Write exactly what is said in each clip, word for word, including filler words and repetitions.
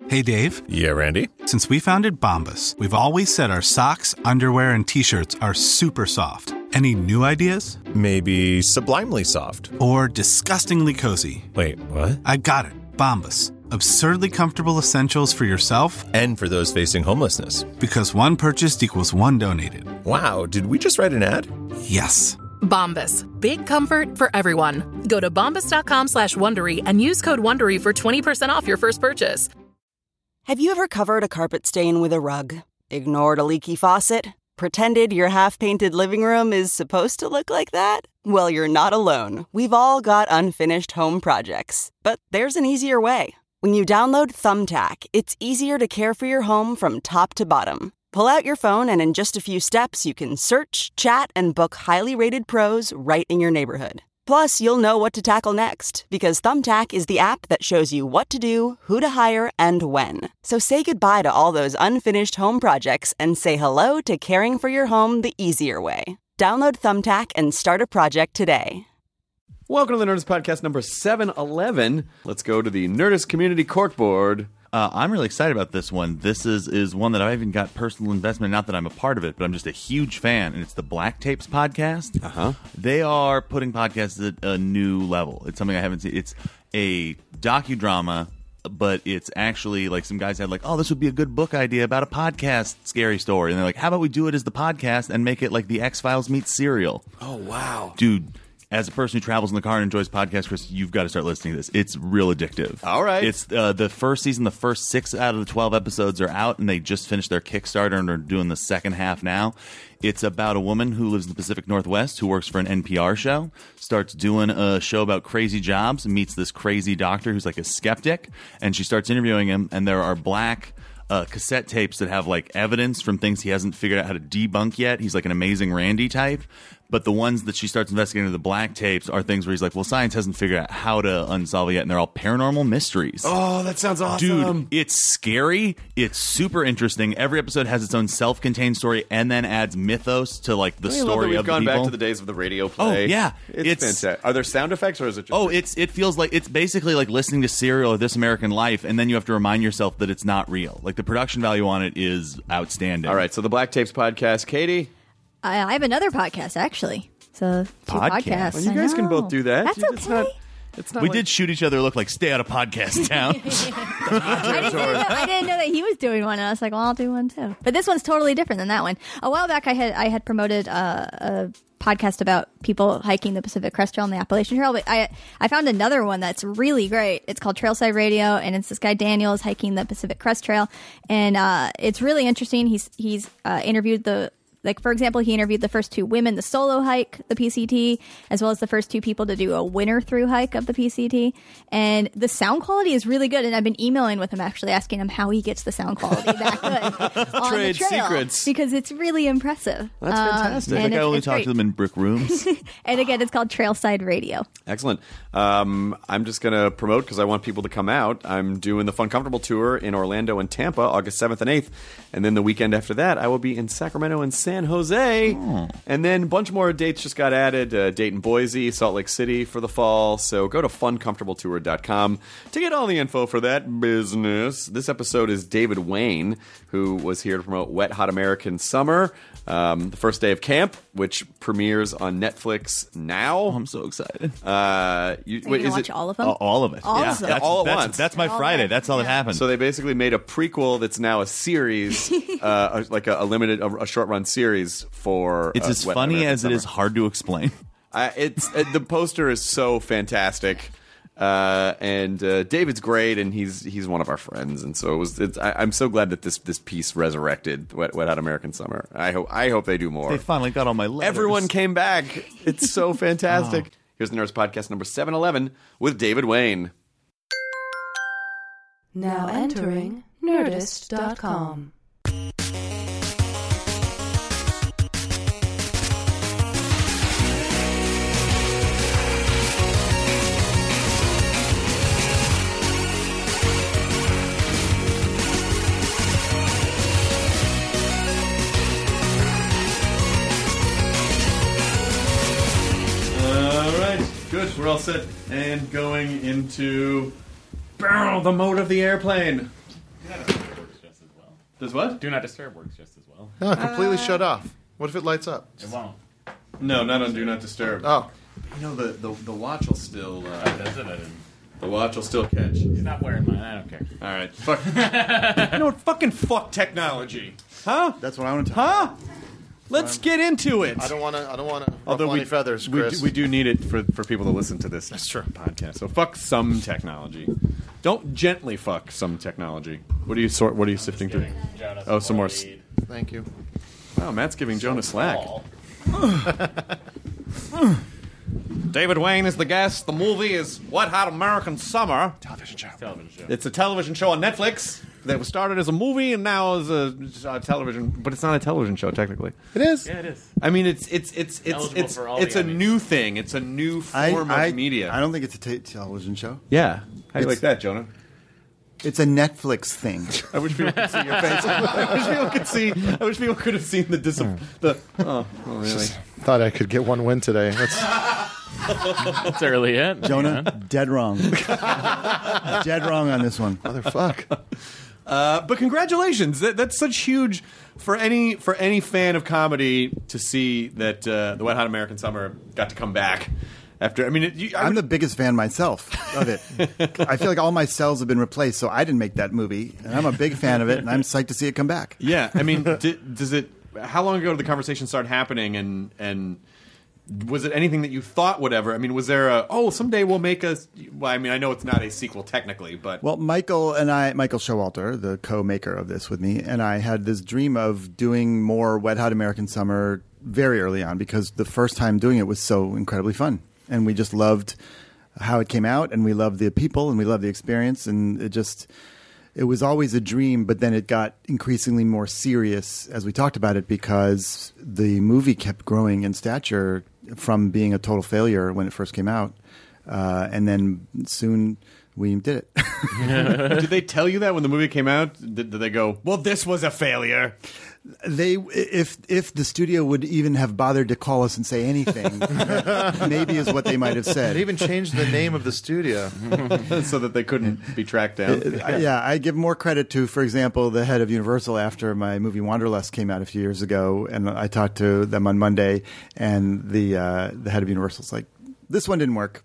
Hey, Dave. Yeah, Randy? Since we founded Bombas, we've always said our socks, underwear, and T-shirts are super soft. Any new ideas? Maybe sublimely soft. Or disgustingly cozy. Wait, what? I got it. Bombas. Absurdly comfortable essentials for yourself and for those facing homelessness. Because one purchased equals one donated. Wow, did we just write an ad? Yes. Bombas. Big comfort for everyone. Go to bombas.com slash Wondery and use code Wondery for twenty percent off your first purchase. Have you ever covered a carpet stain with a rug? Ignored a leaky faucet? Pretended your half-painted living room is supposed to look like that? Well, you're not alone. We've all got unfinished home projects. But there's an easier way. When you download Thumbtack, it's easier to care for your home from top to bottom. Pull out your phone and in just a few steps, you can search, chat, and book highly rated pros right in your neighborhood. Plus, you'll know what to tackle next, because Thumbtack is the app that shows you what to do, who to hire, and when. So say goodbye to all those unfinished home projects and say hello to caring for your home the easier way. Download Thumbtack and start a project today. Welcome to the Nerdist Podcast number seven eleven. Let's go to the Nerdist Community Corkboard. Uh, I'm really excited about this one. This is, is one that I even got personal investment. Not that I'm a part of it, but I'm just a huge fan. And it's the Black Tapes podcast. Uh-huh. They are putting podcasts at a new level. It's something I haven't seen. It's a docudrama, but it's actually like some guys had like, oh, this would be a good book idea about a podcast scary story. And they're like, how about we do it as the podcast and make it like the X-Files meets Serial? Oh, wow. Dude. As a person who travels in the car and enjoys podcasts, Chris, you've got to start listening to this. It's real addictive. All right. It's uh, the first season, the first six out of the twelve episodes are out, and they just finished their Kickstarter and are doing the second half now. It's about a woman who lives in the Pacific Northwest who works for an N P R show, starts doing a show about crazy jobs, meets this crazy doctor who's like a skeptic, and she starts interviewing him, and there are black uh, cassette tapes that have like evidence from things he hasn't figured out how to debunk yet. He's like an Amazing Randy type. But the ones that she starts investigating, the black tapes, are things where he's like, well, science hasn't figured out how to unsolve it yet, and they're all paranormal mysteries. Oh, that sounds awesome. Dude, it's scary. It's super interesting. Every episode has its own self-contained story and then adds mythos to like the I story love that we've of gone the people. back to the days of the radio play. Oh, yeah. It's, It's- fantastic. Are there sound effects, or is it just... Oh, it's it feels like it's basically like listening to Serial or This American Life, and then you have to remind yourself that it's not real. Like the production value on it is outstanding. All right, so the Black Tapes podcast. Katie? I, I have another podcast, actually. So two Podcast? podcasts. Well, you I guys can know. both do that. That's It's okay. not, it's not We like- did shoot each other look like stay out of podcast town. I didn't, know, I didn't know that he was doing one, and I was like, well, I'll do one too. But this one's totally different than that one. A while back, I had I had promoted uh, a podcast about people hiking the Pacific Crest Trail and the Appalachian Trail, but I I found another one that's really great. It's called Trailside Radio, and it's this guy Daniel is hiking the Pacific Crest Trail, and uh, it's really interesting. He's he's uh, interviewed the Like, for example, he interviewed the first two women to solo hike the P C T, as well as the first two people to do a winter through hike of the P C T. And the sound quality is really good. And I've been emailing with him, actually, asking him how he gets the sound quality that good on Trade the trail. secrets. Because it's really impressive. That's fantastic. Um, I and think I it's- only it's talk great. to them in brick rooms. And again, it's called Trailside Radio. Excellent. Um, I'm just going to promote because I want people to come out. I'm doing the Fun Comfortable Tour in Orlando and Tampa, August seventh and eighth. And then the weekend after that, I will be in Sacramento and San Jose. Oh. And then a bunch more dates just got added. Uh, Dayton, Boise, Salt Lake City for the fall. So go to fun comfortable tour dot com to get all the info for that business. This episode is David Wayne, who was here to promote Wet Hot American Summer. Um, the first day of camp, which premieres on Netflix now. Oh, I'm so excited. Uh, you, Are you wait, gonna is watch it all of them? Uh, all of it. All yeah. of them. That's, All at that's, once. That's my All Friday. that. That's all that Yeah. happened. So they basically made a prequel that's now a series, uh, a- like a, a limited, a, a short run series for. it's uh, as Wet funny American as it is Summer. hard to explain. Uh, it's uh, the poster is so fantastic, uh, and uh, David's great, and he's he's one of our friends, and so it was. It's, I, I'm so glad that this this piece resurrected Wet, Wet Hot American Summer. I hope I hope they do more. They finally got all my letters. Everyone came back. It's so fantastic. oh. Here's the Nerds Podcast number seven eleven with David Wayne. Now entering Nerdist dot com. Good, we're all set and going into barrel the mode of the airplane. Does what? Do not disturb works just as well. No, completely shut off. What if it lights up? It won't. No, not on Do Not Disturb. Oh. You know, the, the, the watch will still... Uh, Oh, that's it. I didn't. the watch will still catch. He's not wearing mine. I don't care. All right. Fuck. You know what? Fucking fuck technology. Huh? That's what I want to Huh? Let's get into it. I don't want to. I don't want to Although ruffle we, any feathers, we, Chris. do, we do need it for, for people to listen to this That's true. podcast. So fuck some technology. Don't gently fuck some technology. What are you sort? What are you sifting through? Jonas Oh, some more. s- lead. Thank you. Wow, Matt's giving Jonah slack. Ball. David Wayne is the guest. The movie is Wet Hot American Summer. Television show. Television show. It's a television show on Netflix that was started as a movie and now is a, a television, but it's not a television show technically. It is. Yeah, it is. I mean, it's it's it's it's Eligible it's for all it's the a Emmys. new thing. It's a new form I, of media. I don't think it's a t- television show. Yeah, how do you It's- like that, Jonah? It's a Netflix thing. I wish people could see your face. I wish people could see. I wish people could have seen the dis- the. Oh, oh really? Thought I could get one win today. That's That's early yet. Jonah, dead wrong. Dead wrong on this one. motherfuck. Uh, but congratulations! That, that's such huge for any for any fan of comedy to see that uh, the Wet Hot American Summer got to come back after. I mean, it, you, I I'm would- the biggest fan myself of it. I feel like all my cells have been replaced, so I didn't make that movie, and I'm a big fan of it, and I'm psyched to see it come back. Yeah, I mean, di- does it? How long ago did the conversation start happening, and and was it anything that you thought would ever? I mean, was there a oh someday we'll make a? Well, I mean, I know it's not a sequel technically, but Well, Michael and I, Michael Showalter, the co-maker of this with me, and I had this dream of doing more Wet Hot American Summer very early on because the first time doing it was so incredibly fun. And we just loved how it came out, and we loved the people, and we loved the experience, and it just... It was always a dream, but then it got increasingly more serious as we talked about it because the movie kept growing in stature from being a total failure when it first came out. Uh, and then soon we did it. did they tell you that when the movie came out? Did, did they go, well, this was a failure? They, if if the studio would even have bothered to call us and say anything, maybe is what they might have said. They even changed the name of the studio. So that they couldn't be tracked down. Uh, yeah, I give more credit to, for example, the head of Universal after my movie Wanderlust came out a few years ago, and I talked to them on Monday, and the uh, the head of Universal's like, "This one didn't work."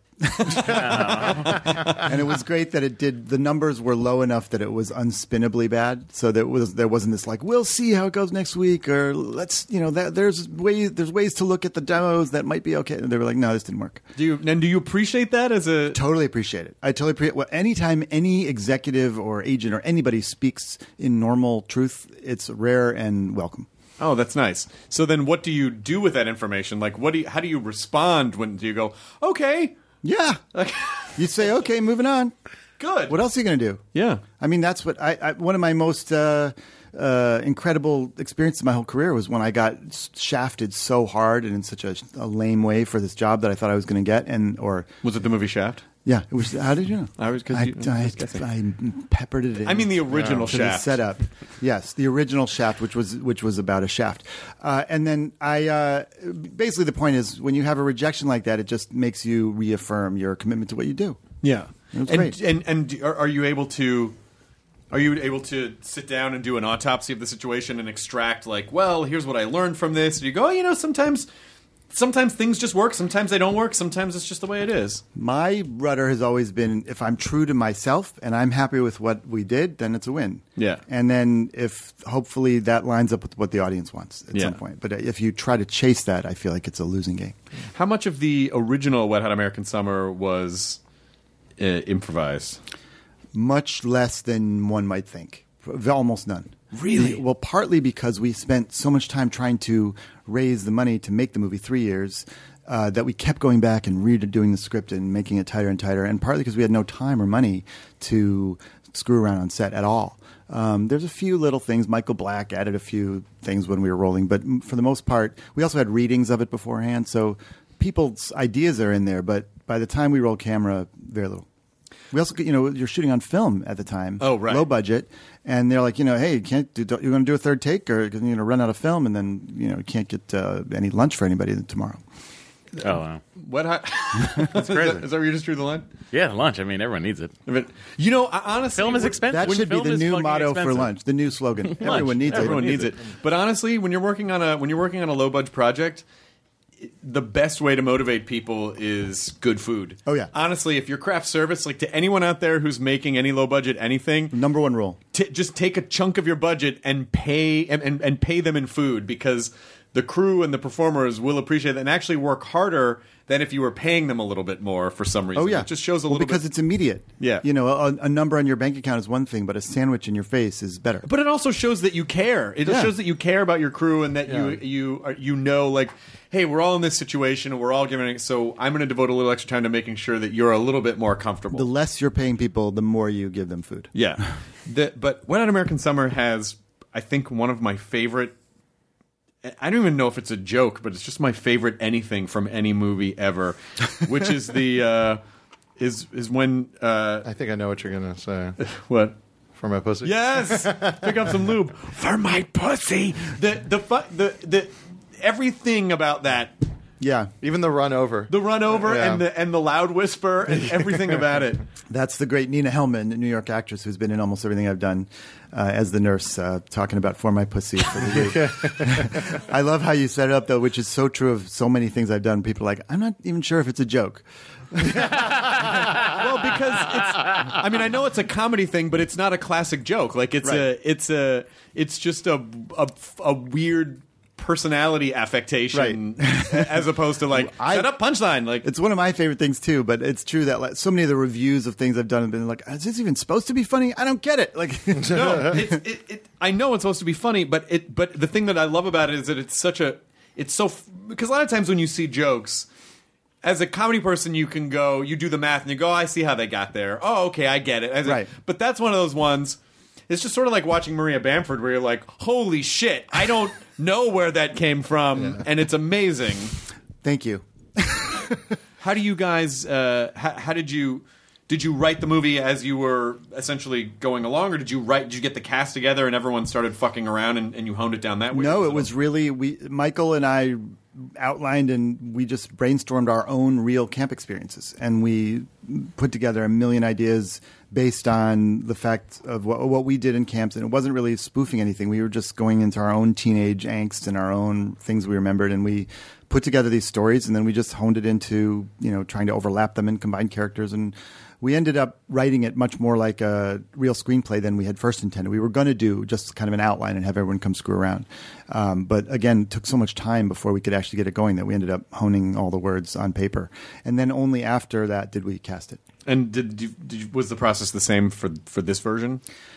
And it was great that it did. The numbers were low enough that it was unspinnably bad, so there was there wasn't this like, we'll see how it goes next week, or let's you know that there's ways there's ways to look at the demos that might be okay. And they were like, no, this didn't work. Do you and do you appreciate that as a Totally appreciate it. I totally appreciate. Well, anytime any executive or agent or anybody speaks in normal truth, it's rare and welcome. Oh, that's nice. So then, what do you do with that information? Like, what do you, how do you respond when do you go, okay, Yeah. You say, okay, moving on. good? What else are you going to do? Yeah. I mean, that's what I, I one of my most uh, uh, incredible experiences in my whole career was when I got shafted so hard and in such a, a lame way for this job that I thought I was going to get. And or Was it the movie Shaft? yeah, it was. How did you know? I was because I, you. I I, was guessing. I peppered it in. I mean the original to the Shaft. setup. Yes, the original Shaft, which was which was about a shaft. Uh, and then I uh, basically the point is when you have a rejection like that, it just makes you reaffirm your commitment to what you do. Yeah. It was and, great. and and are, are you able to? Are you able to sit down and do an autopsy of the situation and extract like, well, here's what I learned from this? And you go, oh, you know, sometimes. Sometimes things just work. Sometimes they don't work. Sometimes it's just the way it is. My rudder has always been if I'm true to myself and I'm happy with what we did, then it's a win. Yeah. And then if hopefully that lines up with what the audience wants at Yeah. some point. But if you try to chase that, I feel like it's a losing game. How much of the original Wet Hot American Summer was uh, improvised? Much less than one might think. Almost none. Really? Well, partly because we spent so much time trying to raise the money to make the movie three years uh, that we kept going back and redoing the script and making it tighter and tighter. And partly because we had no time or money to screw around on set at all. Um, there's a few little things. Michael Black added a few things when we were rolling. But for the most part, we also had readings of it beforehand. So people's ideas are in there. But by the time we roll camera, very little. We also, you know, you're shooting on film at the time. Oh, right. Low budget. And they're like, you know, hey, you can't do, you're going to do a third take or you're going to run out of film and then, you know, you can't get uh, any lunch for anybody tomorrow. Oh, wow. What? I, That's crazy. Is that, is that where you just drew the line? Yeah, lunch. I mean, everyone needs it. But, you know, I- honestly, Film is when- expensive. That When should be film the is new fucking motto for expensive. lunch. The new slogan. Everyone needs Everyone it. needs it. But honestly, when you're working on a when you're working on a low budget project, the best way to motivate people is good food. Oh, yeah. Honestly, if you're craft service, like to anyone out there who's making any low budget anything, Number one rule. t- just take a chunk of your budget and pay and, and, and pay them in food, because the crew and the performers will appreciate that and actually work harder than if you were paying them a little bit more for some reason. Oh yeah, It just shows a well, little because bit. it's immediate. Yeah. you know, a, a number on your bank account is one thing, but a sandwich in your face is better. But it also shows that you care. It Yeah. shows that you care about your crew and that you you are, you know, like, hey, we're all in this situation and we're all giving it. So I'm going to devote a little extra time to making sure that you're a little bit more comfortable. The less you're paying people, the more you give them food. Yeah. the, but Wet Hot American Summer has, I think, one of my favorite. I don't even know if it's a joke, but it's just my favorite anything from any movie ever, which is the uh, is is when uh, I think I know what you're gonna say. What? For my pussy? Yes. Pick up some lube for my pussy. The the fu- the the everything about that. Yeah, Even the run over. The run over Yeah. and the and the loud whisper and everything about it. that's the great Nina Hellman, a New York actress who's been in almost everything I've done uh, as the nurse, uh, talking about For My Pussy for the week. I love how you set it up, though, which is so true of so many things I've done. People are like, I'm not even sure if it's a joke. Well, because it's I mean, I know it's a comedy thing, but it's not a classic joke. Like it's Right. a it's a it's just a a, a weird personality affectation as opposed to like I- shut up punchline. Like It's one of my favorite things too, but it's true that like, so many of the reviews of things I've done have been like, is this even supposed to be funny? I don't get it. Like, no, it's, it, it, I know it's supposed to be funny, but it. But the thing that I love about it is that it's such a. It's so f- because a lot of times when you see jokes, as a comedy person, you can go, you do the math, and you go, oh, I see how they got there. Oh, okay, I get it. As a- Right. but that's one of those ones. It's just sort of like watching Maria Bamford, where you're like, holy shit, I don't know where that came from, and it's amazing. thank you. How do you guys? Uh, how, how did you? Did you write the movie as you were essentially going along, or did you write? Did you get the cast together and everyone started fucking around and, and you honed it down that way? No, it was really we. Michael and I outlined and we just brainstormed our own real camp experiences, and we put together a million ideas based on the fact of what, what we did in camps. And it wasn't really spoofing anything. We were just going into our own teenage angst and our own things we remembered, and we put together these stories, and then we just honed it into, you know, trying to overlap them and combine characters. And we ended up writing it much more like a real screenplay than we had first intended. We were going to do just kind of an outline and have everyone come screw around. Um, but again, it took so much time before we could actually get it going that we ended up honing all the words on paper. And then only after that did we cast it. And did you, did you, was the process the same for for this version?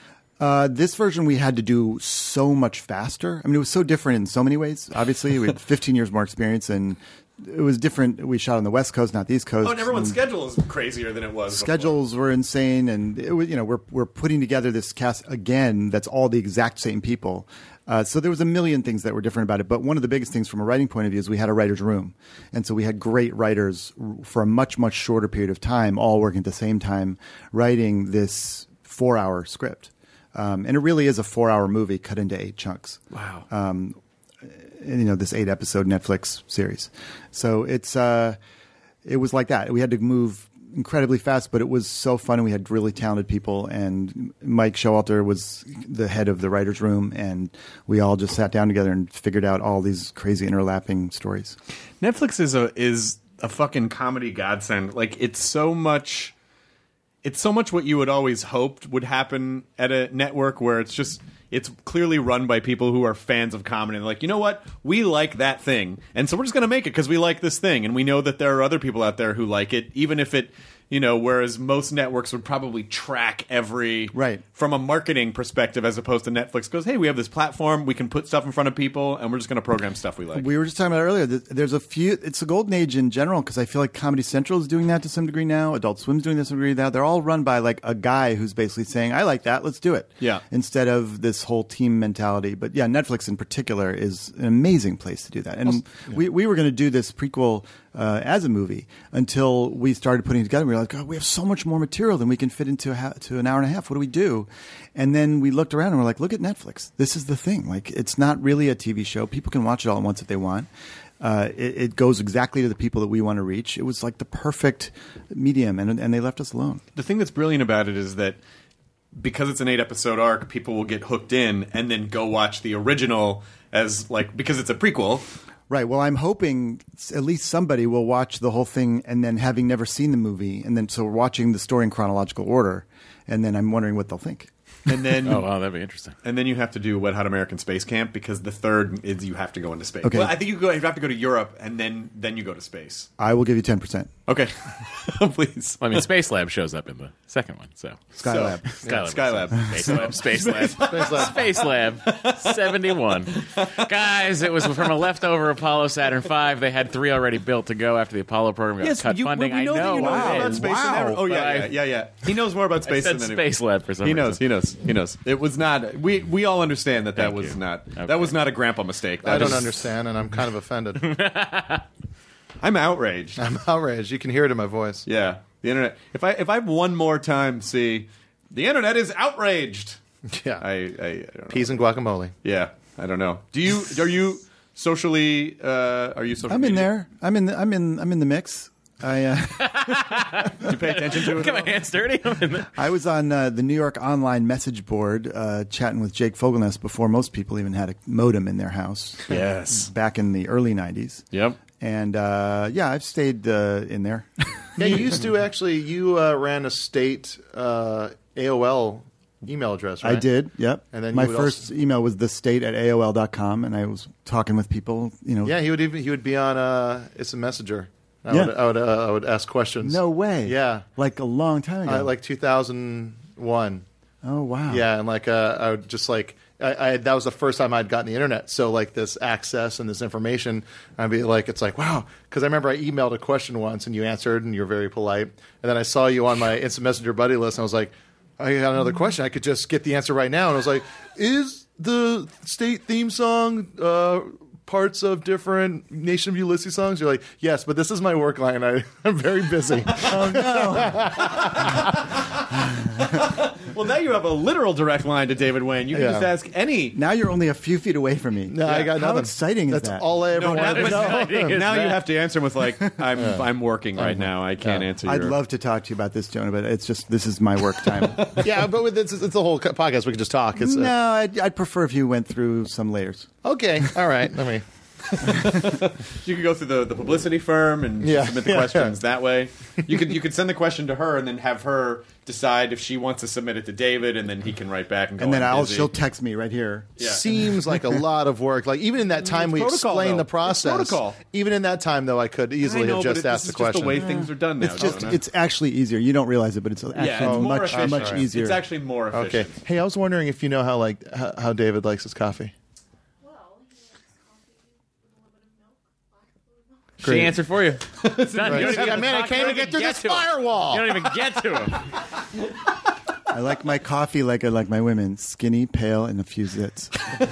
Uh, this version we had to do so much faster. I mean, it was so different in so many ways. Obviously, we had fifteen years more experience, and it was different. We shot on the West Coast, not the East Coast. Oh, and everyone's And schedule is crazier than it was. before. schedules were insane, and it was, you know, we're we're putting together this cast again. That's all the exact same people. Uh, so there was a million things that were different about it. But one of the biggest things from a writing point of view is we had a writer's room. And so we had great writers for a much, much shorter period of time, all working at the same time, writing this four-hour script. Um, and it really is a four-hour movie cut into eight chunks. Wow. Um, and, you know, this eight-episode Netflix series. So it's uh, it was like that. We had to move incredibly fast, but it was so fun, and we had really talented people. And Mike Showalter was the head of the writer's room, and we all just sat down together and figured out all these crazy interlapping stories. Netflix is a is a fucking comedy godsend. Like it's so much. It's so much what you would always hoped would happen at a network, where it's just it's clearly run by people who are fans of comedy. And they're like, you know what? We like that thing, and so we're just going to make it because we like this thing, and we know that there are other people out there who like it, even if it, you know. Whereas most networks would probably track every right from a marketing perspective, as opposed to Netflix goes, hey, we have this platform, we can put stuff in front of people, and we're just going to program stuff we like. We were just talking about it earlier. that There's a few. It's a golden age in general because I feel like Comedy Central is doing that to some degree now. Adult Swim's doing this to some degree now. They're all run by like a guy who's basically saying, "I like that. Let's do it." Yeah. Instead of this whole team mentality. But yeah, Netflix in particular is an amazing place to do that. And yeah. we we were going to do this prequel uh, as a movie until we started putting it together. We were like, God, we have so much more material than we can fit into a ha- to an hour and a half. What do we do? And then we looked around and we're like, look at Netflix. This is the thing. Like, it's not really a T V show. People can watch it all at once if they want. Uh, it, it goes exactly to the people that we want to reach. It was like the perfect medium, and and they left us alone. The thing that's brilliant about it is that because it's an eight episode arc, people will get hooked in and then go watch the original as like because it's a prequel. Right. Well, I'm hoping at least somebody will watch the whole thing and then having never seen the movie, and then so we're watching the story in chronological order, and then I'm wondering what they'll think. And then, oh wow, that'd be interesting. And then you have to do Wet Hot American Space Camp because the third is you have to go into space. Okay. Well, I think you go. You have to go to Europe and then then you go to space. I will give you ten percent. Okay, please. Well, I mean, Space Lab shows up in the second one, so Skylab. So, yeah, Skylab. Skylab. Space Lab. Space Lab. Space Lab. Space Lab. seventy-one. Guys, it was from a leftover Apollo Saturn five. They had three already built to go after the Apollo program got Yes, cut you, funding. we know I know. that you know I more did. about space than ever. Oh yeah, But I- yeah, yeah, yeah. He knows more about I space said than Space Lab for some He reason. knows. He knows. He knows. It was not. We we all understand that that Thank was you. not. Okay. That was not a grandpa mistake. I That don't is- understand, and I'm kind of offended. I'm outraged. I'm outraged. You can hear it in my voice. Yeah, the internet. If I if I one more time see, the internet is outraged. Yeah. I, I, I don't know. Peas and guacamole. Yeah, I don't know. Do you are you socially? Uh, are you social? I'm in media? there. I'm in. The, I'm in. I'm in the mix. I uh, Do you pay attention to it? Get my hands dirty. I'm in there. I was on uh, the New York online message board uh, chatting with Jake Fogelnest before most people even had a modem in their house. Yes. Back in the early nineties. Yep. And uh, yeah, I've stayed uh, in there. Yeah, you used to actually. You uh, ran a state uh, A O L email address, right? I did. Yep. And then my you would first also- email was the state at A O L dot com, and I was talking with people. You know. Yeah, he would even he would be on uh, It's a Messenger. I Yeah. would I would, uh, I would ask questions. No way. Yeah, Like a long time ago. uh, like two thousand one. oh wow. Yeah, and like uh, I would just like I, I that was the first time I'd gotten the internet. So like this access and this information, I'd be like, it's like wow, because I remember I emailed a question once and you answered and you're very polite, and then I saw you on my Instant Messenger buddy list and I was like, I got another question. I could just get the answer right now, and I was like, is the state theme song uh, parts of different Nation of Ulysses songs? You're like, yes, but this is my work line. I, I'm very busy. Oh no. Well, now you have a literal direct line to David Wayne. You can Yeah. just ask any. Now you're only a few feet away from me. No, I got How nothing. exciting is That's that? all I ever No, now, wanted to know. exciting is now you that? have to answer him with like, "I'm I'm working right now. I can't Yeah. answer." I'd your... love to talk to you about this, Jonah, but it's just this is my work time. Yeah, but with it's, it's the whole podcast. We could just talk. It's, uh, no, I'd, I'd prefer if you went through some layers. Okay, all right. Let me. You could go through the, the publicity firm and Yeah. submit the Yeah. questions that way. You could you could send the question to her and then have her decide if she wants to submit it to David, and then he can write back and go. And then "I'm I'll busy." she'll text me right here. Yeah. Seems like a lot of work. Like even in that time we protocol, explained though. the It's process. protocol. Even in that time, though, I could easily I know, have but just it- asked this the is just question. the way things are done now. It's just Jonah. it's actually easier. You don't realize it, but it's actually yeah, it's more much efficient. much easier. It's actually more efficient. Okay. Hey, I was wondering if you know how like how, how David likes his coffee. She answered for you. It's done. You don't even Yeah, man, I talk- can't you even don't get through this to him. firewall. You don't even get to him. I like my coffee like I like my women: skinny, pale, and a few zits.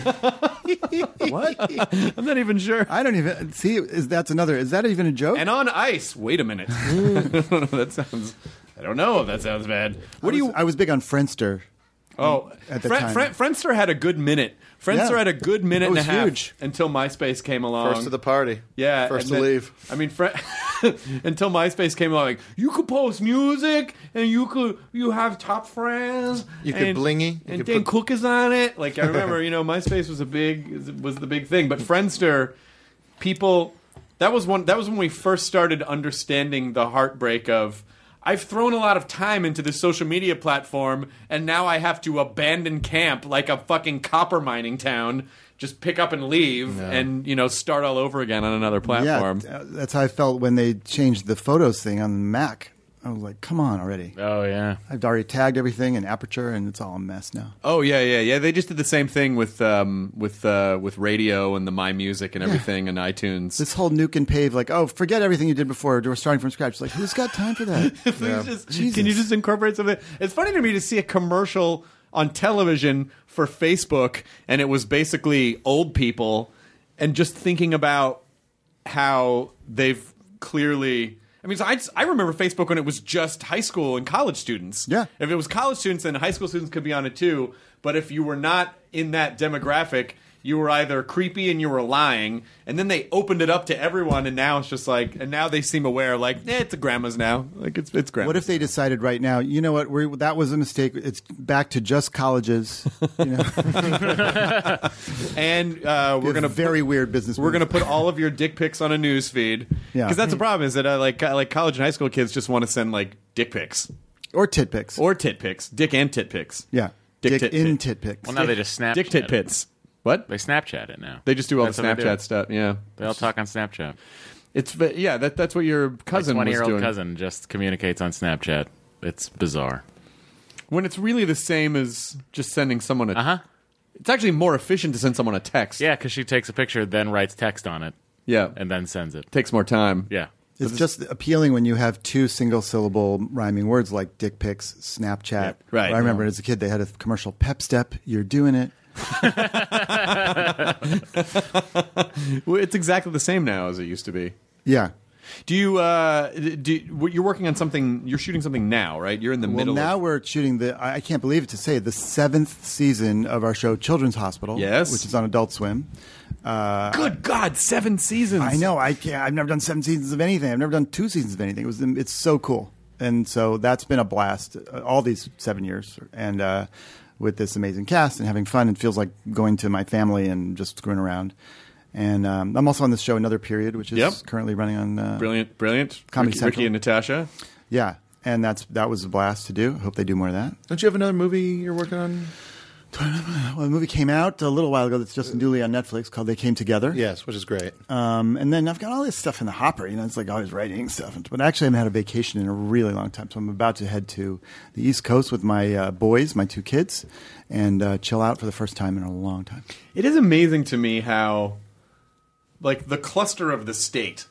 What? I'm not even sure. I don't even see. Is that's another? Is that even a joke? And on ice. Wait a minute. That sounds. I don't know if that sounds bad. What do I you? was, I was big on Friendster. Oh, at the Fri- time. Fri- Friendster had a good minute. Friendster Yeah. had a good minute It and a was half huge. until MySpace came along. First to the party. Yeah, First and to then- leave. I mean, fr- until MySpace came along, like you could post music and you could you have top friends. You could and, blingy. You and could then put- cookies on it. Like I remember, you know, MySpace was a big was the big thing, but Friendster, people, that was one that was when we first started understanding the heartbreak of. I've thrown a lot of time into this social media platform, and now I have to abandon camp like a fucking copper mining town. Just pick up and leave, and you know, start all over again on another platform. Yeah, uh, that's how I felt when they changed the photos thing on Mac. I was like, come on already. Oh, yeah. I've already tagged everything in Aperture, and it's all a mess now. Oh yeah, yeah, yeah. They just did the same thing with um, with uh, with radio and the My Music and everything and iTunes. This whole nuke and pave, like, oh, forget everything you did before. We're starting from scratch. It's like, who's got time for that? Please just- Jesus. can you just incorporate something? It's funny to me to see a commercial on television for Facebook, and it was basically old people, and just thinking about how they've clearly. I mean, so I, I remember Facebook when it was just high school and college students. Yeah. If it was college students, then high school students could be on it too. But if you were not in that demographic, you were either creepy and you were lying, and then they opened it up to everyone, and now it's just like, and now they seem aware, like, eh, it's a grandma's now, like it's it's grandma's. What if they decided right now, you know what, we're, that was a mistake. It's back to just colleges. You know? and uh, we're gonna very put, weird business. We're move. gonna put all of your dick pics on a news feed. Yeah, because that's the problem is that uh, like like college and high school kids just want to send like dick pics or tit pics or tit pics, dick and tit pics. Yeah, dick, dick tit, in tit. tit pics. Well, now they just Snapchat dick tit it. pits. What? They Snapchat it now. They just do all That's the what they Snapchat do. stuff. Yeah, They all talk on Snapchat. it's yeah. That that's what your cousin My was twenty-year-old doing. cousin just communicates on Snapchat. It's bizarre. When it's really the same as just sending someone a. Uh huh. It's actually more efficient to send someone a text. Yeah, because she takes a picture, then writes text on it, Yeah. and then sends it. Takes more time. Yeah. It's just appealing when you have two single-syllable rhyming words like dick pics, Snapchat. Yep. Right. I remember as a kid they had a commercial, Pep Step, you're doing it. Well, it's exactly the same now as it used to be. Yeah. Do you? Uh, do you, you're working on something? You're shooting something now, right? You're in the Well, middle. now of, we're shooting the, I I can't believe it to say, the seventh season of our show Children's Hospital. Yes. Which is on Adult Swim. Uh, Good God, seven seasons! I know. I can't, I've never done seven seasons of anything. I've never done two seasons of anything. It was. It's so cool, and so that's been a blast. uh, All these seven years, and uh, with this amazing cast and having fun, it feels like going to my family and just screwing around. And um, I'm also on this show Another Period, which is Yep. currently running on uh, Brilliant, brilliant. Comedy Ricky, Central. Ricky and Natasha. Yeah, and that's that was a blast to do. Hope they do more of that. Don't you have another movie you're working on? Well, the movie came out a little while ago. That's just newly on Netflix called They Came Together. Yes, which is great. Um, and then I've got all this stuff in the hopper. You know, it's like always writing stuff. But actually, I haven't had a vacation in a really long time. So I'm about to head to the East Coast with my uh, boys, my two kids, and uh, chill out for the first time in a long time. It is amazing to me how, like, the cluster of the state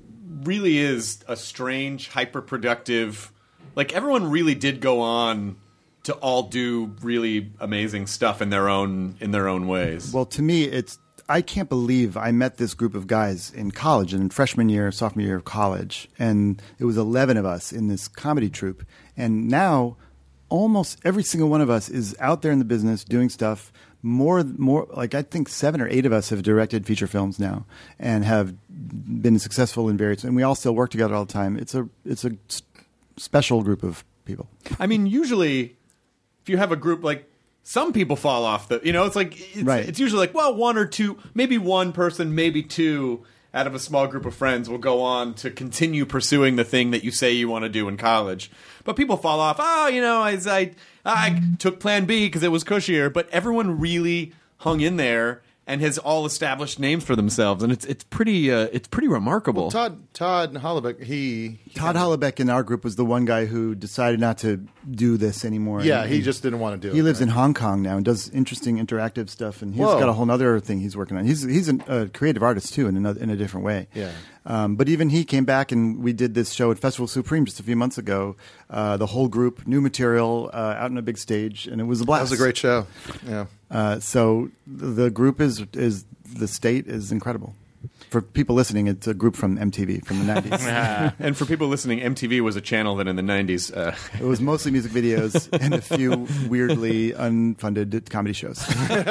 really is a strange, hyper-productive. Like, everyone really did go on to all do really amazing stuff in their own in their own ways. Well, to me, it's I can't believe I met this group of guys in college, in freshman year, sophomore year of college, and it was eleven of us in this comedy troupe. And now, almost every single one of us is out there in the business doing stuff. More, more like I think seven or eight of us have directed feature films now and have been successful in various. And we all still work together all the time. It's a it's a s- special group of people. I mean, usually, if you have a group like some people fall off the, you know, it's like it's, Right. it's usually like well, one or two, maybe one person, maybe two out of a small group of friends will go on to continue pursuing the thing that you say you want to do in college. But people fall off. Oh, you know, I I, I took Plan B because it was cushier. But everyone really hung in there and has all established names for themselves, and it's it's pretty uh, it's pretty remarkable. Well, Todd Todd Hollebeck, he, he Todd Hollebeck in our group was the one guy who decided not to do this anymore. Yeah, And he just didn't want to do it. He lives right? in Hong Kong now and does interesting interactive stuff, and he's Whoa. got a whole other thing he's working on. He's he's an, a creative artist too, in another, in a different way. Yeah. Um, but even he came back, and we did this show at Festival Supreme just a few months ago. Uh, the whole group, new material, uh, out on a big stage, and it was a That blast. was a great show. Yeah. Uh, so the group is is the state is incredible. For people listening, it's a group from M T V from the nineties. And for people listening, M T V was a channel that in the nineties. Uh, It was mostly music videos and a few weirdly unfunded comedy shows.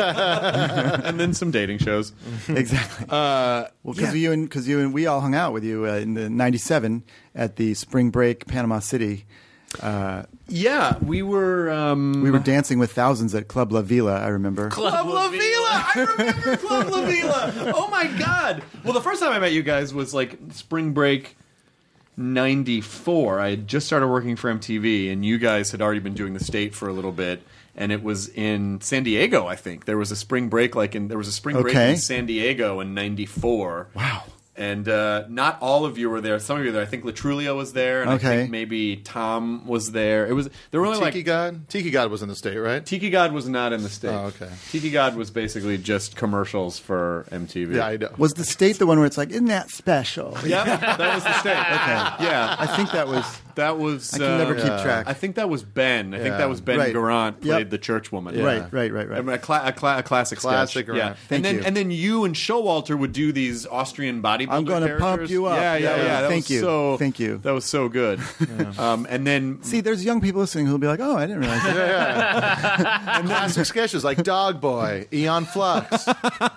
and then some dating shows. Exactly. Uh, Well, because you and because you and we all hung out with you uh, in the ninety-seven at the spring break Panama City. Uh, yeah, we were um, we were dancing with thousands at Club La Vila. I remember. Club La Vila. I remember Club La Vila. Oh my god. Well, the first time I met you guys was like spring break ninety-four. I had just started working for M T V, and you guys had already been doing the state for a little bit. And it was in San Diego, I think. There was a spring break, like in there was a spring break Okay. in San Diego in ninety-four. Wow. And uh, not all of you were there. Some of you were there. I think Latrulio was there, and I Okay. think maybe Tom was there. It was there were only Tiki like God? Tiki God was in the state, right? Tiki God was not in the state. Oh, okay. Tiki God was basically just commercials for M T V. Yeah, I know. Was the state the one where it's like, isn't that special? Yeah, that was the state. Okay. Yeah. I think that was that was. I can uh, never keep track. I think that was Ben. I think Yeah. that was Ben Right. Garant played Yep. the church woman. Yeah. Right, right, right, right. I mean, a, cla- a, cla- a classic, Classic sketch. Garant. Yeah, Thank and then you. and then you and Showalter would do these Austrian bodybuilder. I'm gonna characters. pump you up. Yeah, yeah, Yeah, yeah. yeah. That Thank was you. So, Thank you. That was so good. Um, and then See, there's young people listening who'll be like, "Oh, I didn't realize that." And classic sketches like Dog Boy, Eon Flux.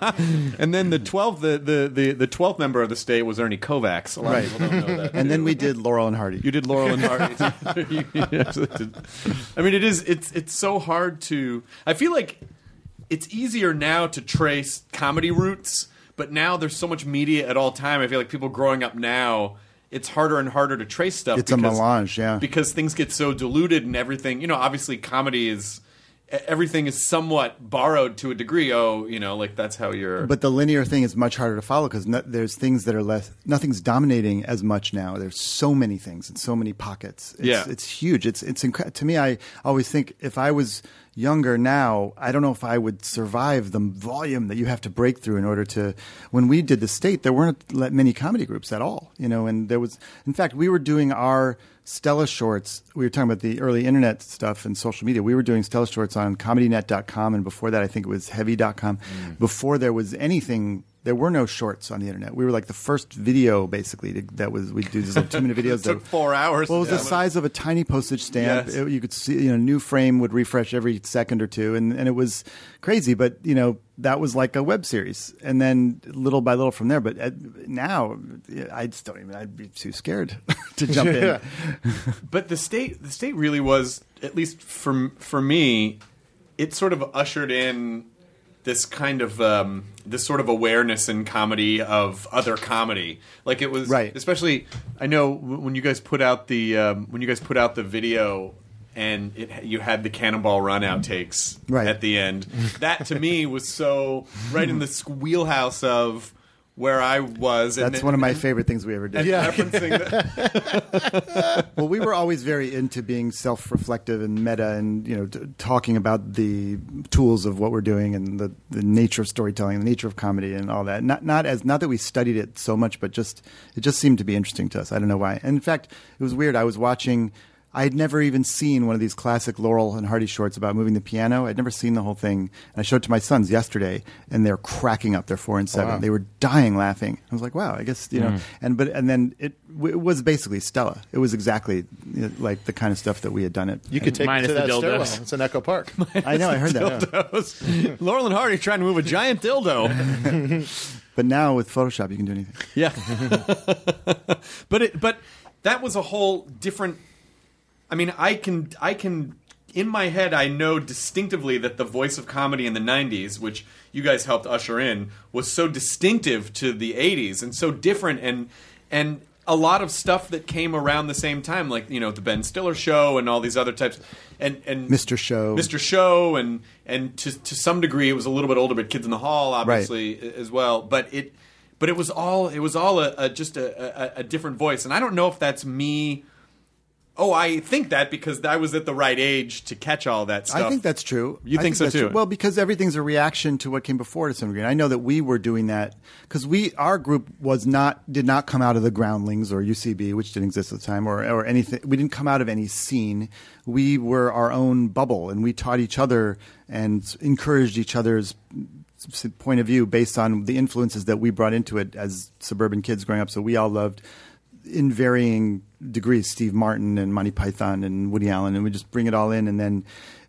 and then the twelfth the the the the twelfth member of the state was Ernie Kovacs. A lot Right. of people don't know that. And then we did Laurel and Hardy. You did Laurel and Hardy. You- you absolutely did. I mean, it is. It's it's so hard to. I feel like it's easier now to trace comedy roots, but now there's so much media at all time. I feel like people growing up now, it's harder and harder to trace stuff. It's a because, melange, yeah. Because things get so diluted and everything. You know, obviously, comedy is. Everything is somewhat borrowed to a degree. Oh, you know, like that's how you're. But the linear thing is much harder to follow because no, there's things that are less. Nothing's dominating as much now. There's so many things and so many pockets. It's, Yeah. it's huge. It's it's incredible. To me, I always think if I was younger now, I don't know if I would survive the volume that you have to break through in order to. When we did the state, there weren't that many comedy groups at all. You know, and there was. In fact, we were doing our Stella Shorts. We were talking about the early internet stuff and social media. We were doing Stella Shorts on comedy net dot com, and before that, I think it was heavy dot com. Mm. Before there was anything, there were no shorts on the internet. We were like the first video, basically, to, that was we do these like two minute videos. It took that, four hours. Well, it was Yeah. the size of a tiny postage stamp. Yes. It- you could see, you know, new frame would refresh every second or two, and, and it was crazy. But you know, that was like a web series, and then little by little from there. But uh, now, I just don't even. I'd be too scared to jump in. But the state, the state really was, at least for for me, it sort of ushered in this kind of um, this sort of awareness in comedy of other comedy. Like it was, Right. especially I know w- when you guys put out the um, when you guys put out the video. And it, you had the Cannonball Run outtakes Right. at the end. That to me was so right in the wheelhouse of where I was. And That's one of my favorite things we ever did. yeah, referencing that. Well, we were always very into being self-reflective and meta, and you know, t- talking about the tools of what we're doing and the, the nature of storytelling, the nature of comedy, and all that. Not not as not that we studied it so much, but just it just seemed to be interesting to us. I don't know why. And in fact, it was weird. I was watching. I had never even seen one of these classic Laurel and Hardy shorts about moving the piano. I'd never seen the whole thing. And I showed it to my sons yesterday, and they're cracking up. They're four and seven. Wow. They were dying laughing. I was like, "Wow, I guess you know." Mm. And but and then it, it was basically Stella. It was exactly you know, like the kind of stuff that we had done it. You could take Minus it to the that dildos. stairwell. It's in Echo Park. I know. I heard that. dildos. Laurel and Hardy trying to move a giant dildo. But now with Photoshop, you can do anything. Yeah. but it but that was a whole different I mean, I can I can in my head I know distinctively that the voice of comedy in the nineties, which you guys helped usher in, was so distinctive to the eighties and so different and and a lot of stuff that came around the same time, like, you know, the Ben Stiller Show and all these other types and, and Mister Show. Mister Show and and to to some degree it was a little bit older, but Kids in the Hall obviously as well. But it but it was all it was all a, a just a, a, a different voice. And I don't know if that's me. Oh, I think that because I was at the right age to catch all that stuff. I think that's true. You I think so that's too? true. Well, because everything's a reaction to what came before to some degree. And I know that we were doing that because we, our group was not, did not come out of the Groundlings or U C B, which didn't exist at the time, or or anything. We didn't come out of any scene. We were our own bubble, and we taught each other and encouraged each other's point of view based on the influences that we brought into it as suburban kids growing up. So we all loved, in varying degrees, Steve Martin and Monty Python and Woody Allen, and we just bring it all in. And then,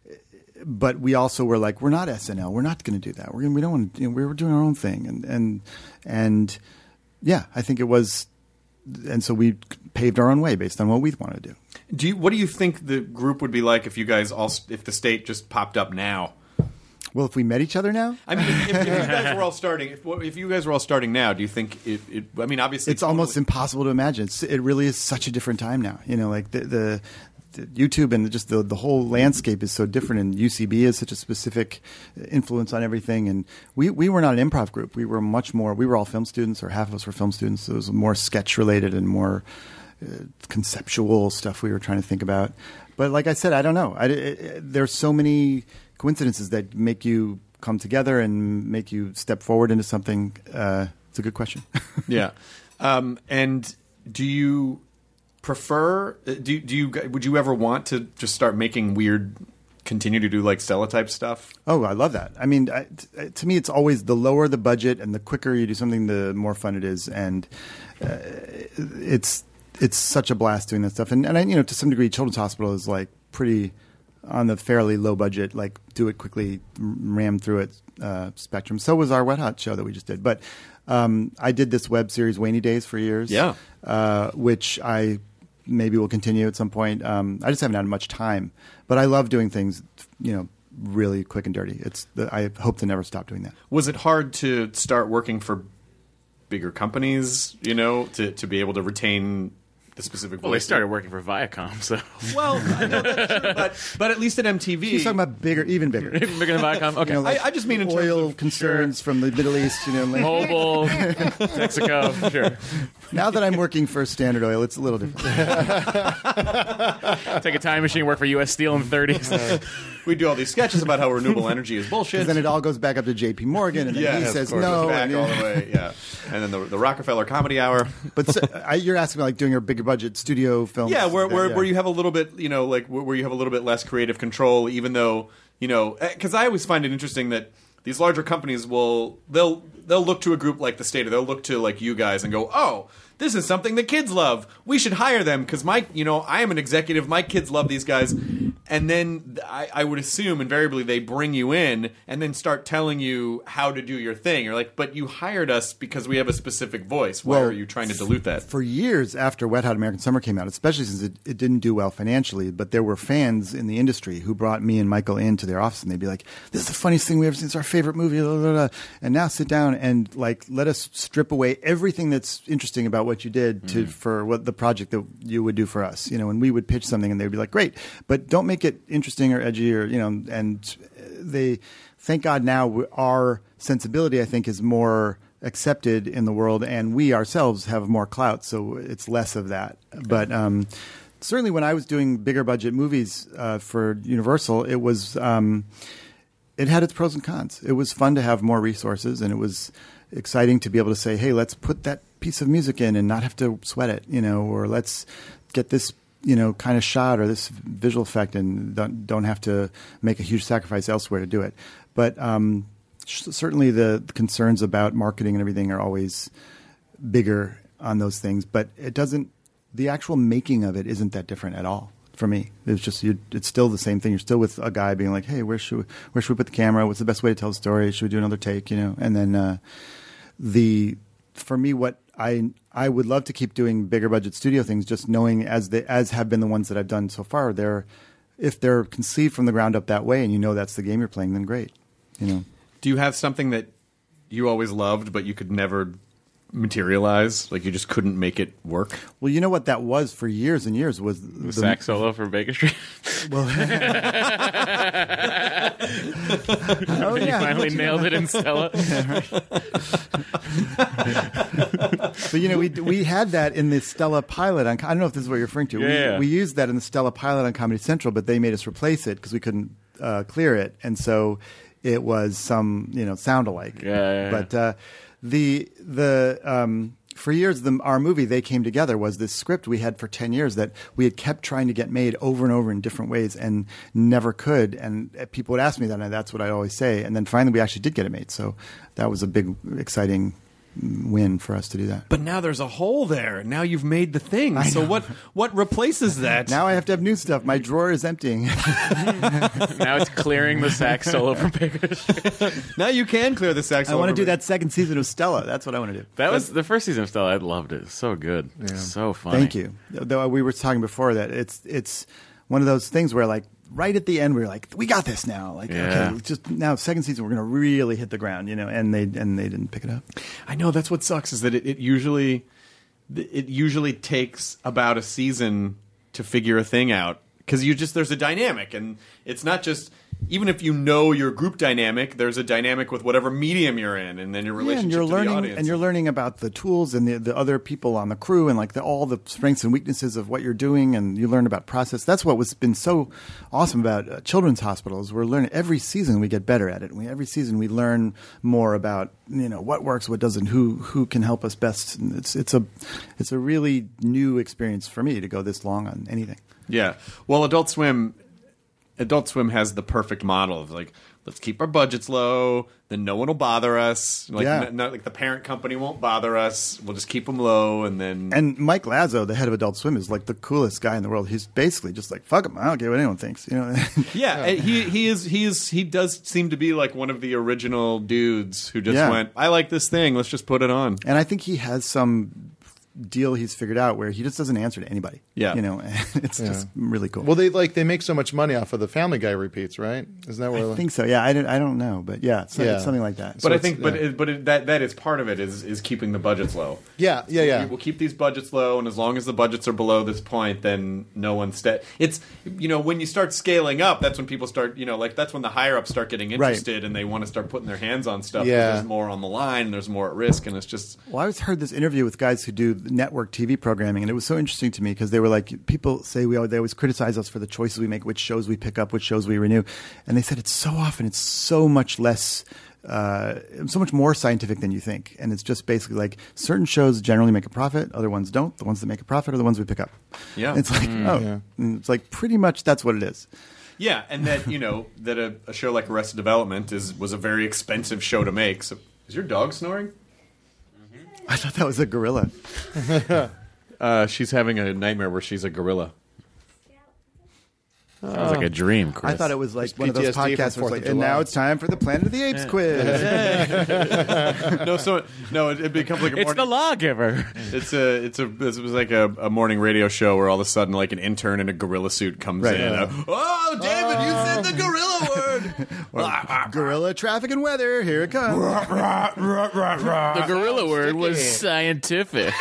but we also were like, we're not S N L. We're not going to do that. We're gonna, we don't want to. You know, we were doing our own thing, and and and yeah, I think it was, and so we paved our own way based on what we wanted to do. Do you, what do you think the group would be like if you guys all if the state just popped up now? Well, if we met each other now, I mean, if, if you guys were all starting, if, if you guys were all starting now, do you think it? it I mean, obviously, it's almost impossible to imagine. It's, it really is such a different time now. You know, like the, the, the YouTube and just the the whole landscape is so different, and U C B is such a specific influence on everything. And we we were not an improv group. We were much more. We were all film students, or half of us were film students. So it was more sketch related and more uh, conceptual stuff we were trying to think about. But like I said, I don't know. I, it, there's so many coincidences that make you come together and make you step forward into something. Uh, it's a good question. Yeah. Um, and do you prefer? Do do you would you ever want to just start making weird? Continue to do like Stella type stuff? Oh, I love that. I mean, I, t- to me, it's always the lower the budget and the quicker you do something, the more fun it is. And uh, it's it's such a blast doing that stuff. And, and I, you know, to some degree, Children's Hospital is like pretty on the fairly low budget, like do it quickly, ram through it uh, spectrum. So was our Wet Hot show that we just did. But um, I did this web series, Wainy Days, for years. Yeah. Uh, which I maybe will continue at some point. Um, I just haven't had much time, but I love doing things, you know, really quick and dirty. It's the, I hope to never stop doing that. Was it hard to start working for bigger companies, you know, to, to be able to retain the specific voice? Well, they started working for Viacom, so. Well, I know that's true, but, but at least at M T V. He's talking about bigger, even bigger. Even bigger than Viacom? Okay. You know, like I, I just mean in oil terms of concerns sure. from the Middle East, you know. Like, Mobile, Mexico, sure. Now that I'm working for Standard Oil, it's a little different. Take a time machine, work for U S Steel in the thirties. We do all these sketches about how renewable energy is bullshit. Then it all goes back up to J P Morgan, and then yeah, he of says course. no. Back and, all the way, yeah. And then the, the Rockefeller Comedy Hour. But so, I, you're asking me like doing a bigger budget studio film. Yeah, where where, yeah. where you have a little bit, you know, like where you have a little bit less creative control, even though, you know, because I always find it interesting that these larger companies will they'll they'll look to a group like the State, or they'll look to like you guys and go, oh, this is something the kids love. We should hire them because my, you know, I am an executive. My kids love these guys. And then I, I would assume invariably they bring you in and then start telling you how to do your thing. You're like, but you hired us because we have a specific voice. Why Well, are you trying to dilute that? For years after Wet Hot American Summer came out, especially since it, it didn't do well financially, but there were fans in the industry who brought me and Michael into their office, and they'd be like, this is the funniest thing we've ever seen. It's our favorite movie. Blah, blah, blah. And now sit down and like let us strip away everything that's interesting about what you did to, mm. for what the project that you would do for us. You know, and we would pitch something and they'd be like, great, but don't make it interesting or edgy or, you know, and they, thank God now our sensibility, I think, is more accepted in the world, and we ourselves have more clout, so it's less of that. Okay. But um, certainly when I was doing bigger budget movies uh, for Universal, it was um, it had its pros and cons. It was fun to have more resources, and it was exciting to be able to say, hey, let's put that piece of music in and not have to sweat it, you know, or let's get this, you know, kind of shot or this visual effect and don't, don't have to make a huge sacrifice elsewhere to do it. But um, sh- certainly the concerns about marketing and everything are always bigger on those things. But it doesn't, the actual making of it isn't that different at all for me. It's just, you, it's still the same thing. You're still with a guy being like, hey, where should we, where should we put the camera? What's the best way to tell the story? Should we do another take? You know, and then uh, the, for me, what I I would love to keep doing bigger budget studio things, just knowing as they as have been the ones that I've done so far, they're if they're conceived from the ground up that way, and you know that's the game you're playing, then great. You know. Do you have something that you always loved but you could never materialize? Like you just couldn't make it work? Well, you know what that was for years and years was the, the sax solo for Baker Street. Well, oh, you yeah. finally nailed it in Stella. Yeah, right. But you know, we we had that in the Stella pilot. On, I don't know if this is what you're referring to. Yeah. We, we used that in the Stella pilot on Comedy Central, but they made us replace it because we couldn't uh, clear it, and so it was some you know sound alike. Yeah, yeah, yeah. But uh, the the um, for years, the, our movie They Came Together was this script we had for ten years that we had kept trying to get made over and over in different ways and never could. And people would ask me that, and that's what I always say. And then finally, we actually did get it made. So that was a big, exciting win for us to do that. But now there's a hole there. Now you've made the thing. I So know. what what replaces that? Now I have to have new stuff. My drawer is emptying. Now it's clearing the sax solo from Baker Street. Now you can clear the sax. I want to do that second season of Stella. That's what I want to do. That was the first season of Stella. I loved it. It's so good. It's so funny. Thank you. Though we were talking before that it's it's one of those things where like right at the end we were like, we got this now. Like Yeah. okay, just now second season we're going to really hit the ground, you know. And they and they didn't pick it up. I know that's what sucks is that it, it usually it usually takes about a season to figure a thing out because you just there's a dynamic and it's not just even if you know your group dynamic, there's a dynamic with whatever medium you're in, and then your Yeah, relationship and you're to learning, the audience. and you're learning about the tools and the, the other people on the crew, and like the, all the strengths and weaknesses of what you're doing, and you learn about process. That's what was been so awesome about uh, children's hospitals. We're learning every season we get better at it. We, every season we learn more about you know what works, what doesn't, who who can help us best. And it's it's a it's a really new experience for me to go this long on anything. Yeah. Well, Adult Swim, Adult Swim has the perfect model of like, let's keep our budgets low, then no one will bother us. Like, Yeah. n- not like the parent company won't bother us. We'll just keep them low, and then And Mike Lazo, the head of Adult Swim, is like the coolest guy in the world. He's basically just like, fuck him, I don't care what anyone thinks. You know? yeah, and he he is he is he does seem to be like one of the original dudes who just Yeah. went, I like this thing, let's just put it on. And I think he has some deal he's figured out where he just doesn't answer to anybody. Yeah. You know, it's Yeah. just really cool. Well, they like they make so much money off of the Family Guy repeats, right? Isn't that where I think so. Yeah, I don't, I don't know, but yeah, so, Yeah. something like that. But So I it's- think, but yeah. it, but it, that that is part of it is is keeping the budgets low. Yeah, yeah, yeah. We'll keep these budgets low, and as long as the budgets are below this point, then no one's sta- It's you know when you start scaling up, that's when people start you know like that's when the higher ups start getting Right. interested and they want to start putting their hands on stuff. 'cause Yeah. there's more on the line, and there's more at risk, and it's just Well, I always heard this interview with guys who do network T V programming, and it was so interesting to me because they were like, people say we they always criticize us for the choices we make, which shows we pick up, which shows we renew, and they said it's so often it's so much less. Uh, so much more scientific than you think, and it's just basically like certain shows generally make a profit, other ones don't. The ones that make a profit are the ones we pick up. Yeah. it's like oh, Yeah. and it's like pretty much that's what it is. yeah, and that you know that a, a show like Arrested Development is was a very expensive show to make. So is your dog snoring? I thought that was a gorilla. Uh, she's having a nightmare where she's a gorilla. Sounds like a dream, Chris. I thought it was like There's one of those P T S D podcasts from where Fourth it's of like, and July. now it's time for the Planet of the Apes quiz. no, so no, it, it becomes like a It's morning, the lawgiver. It's a, it's a, it was like a, a morning radio show where all of a sudden, like an intern in a gorilla suit comes Right. in. Yeah. Uh, oh, David, you said the gorilla word. Gorilla traffic and weather. Here it comes. The gorilla word was scientific.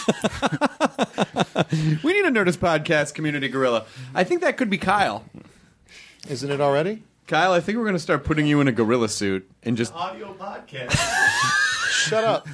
We need a Nerdist podcast community gorilla. I think that could be Kyle. Isn't it already? Kyle, I think we're going to start putting you in a gorilla suit and just. Audio podcast. Shut up.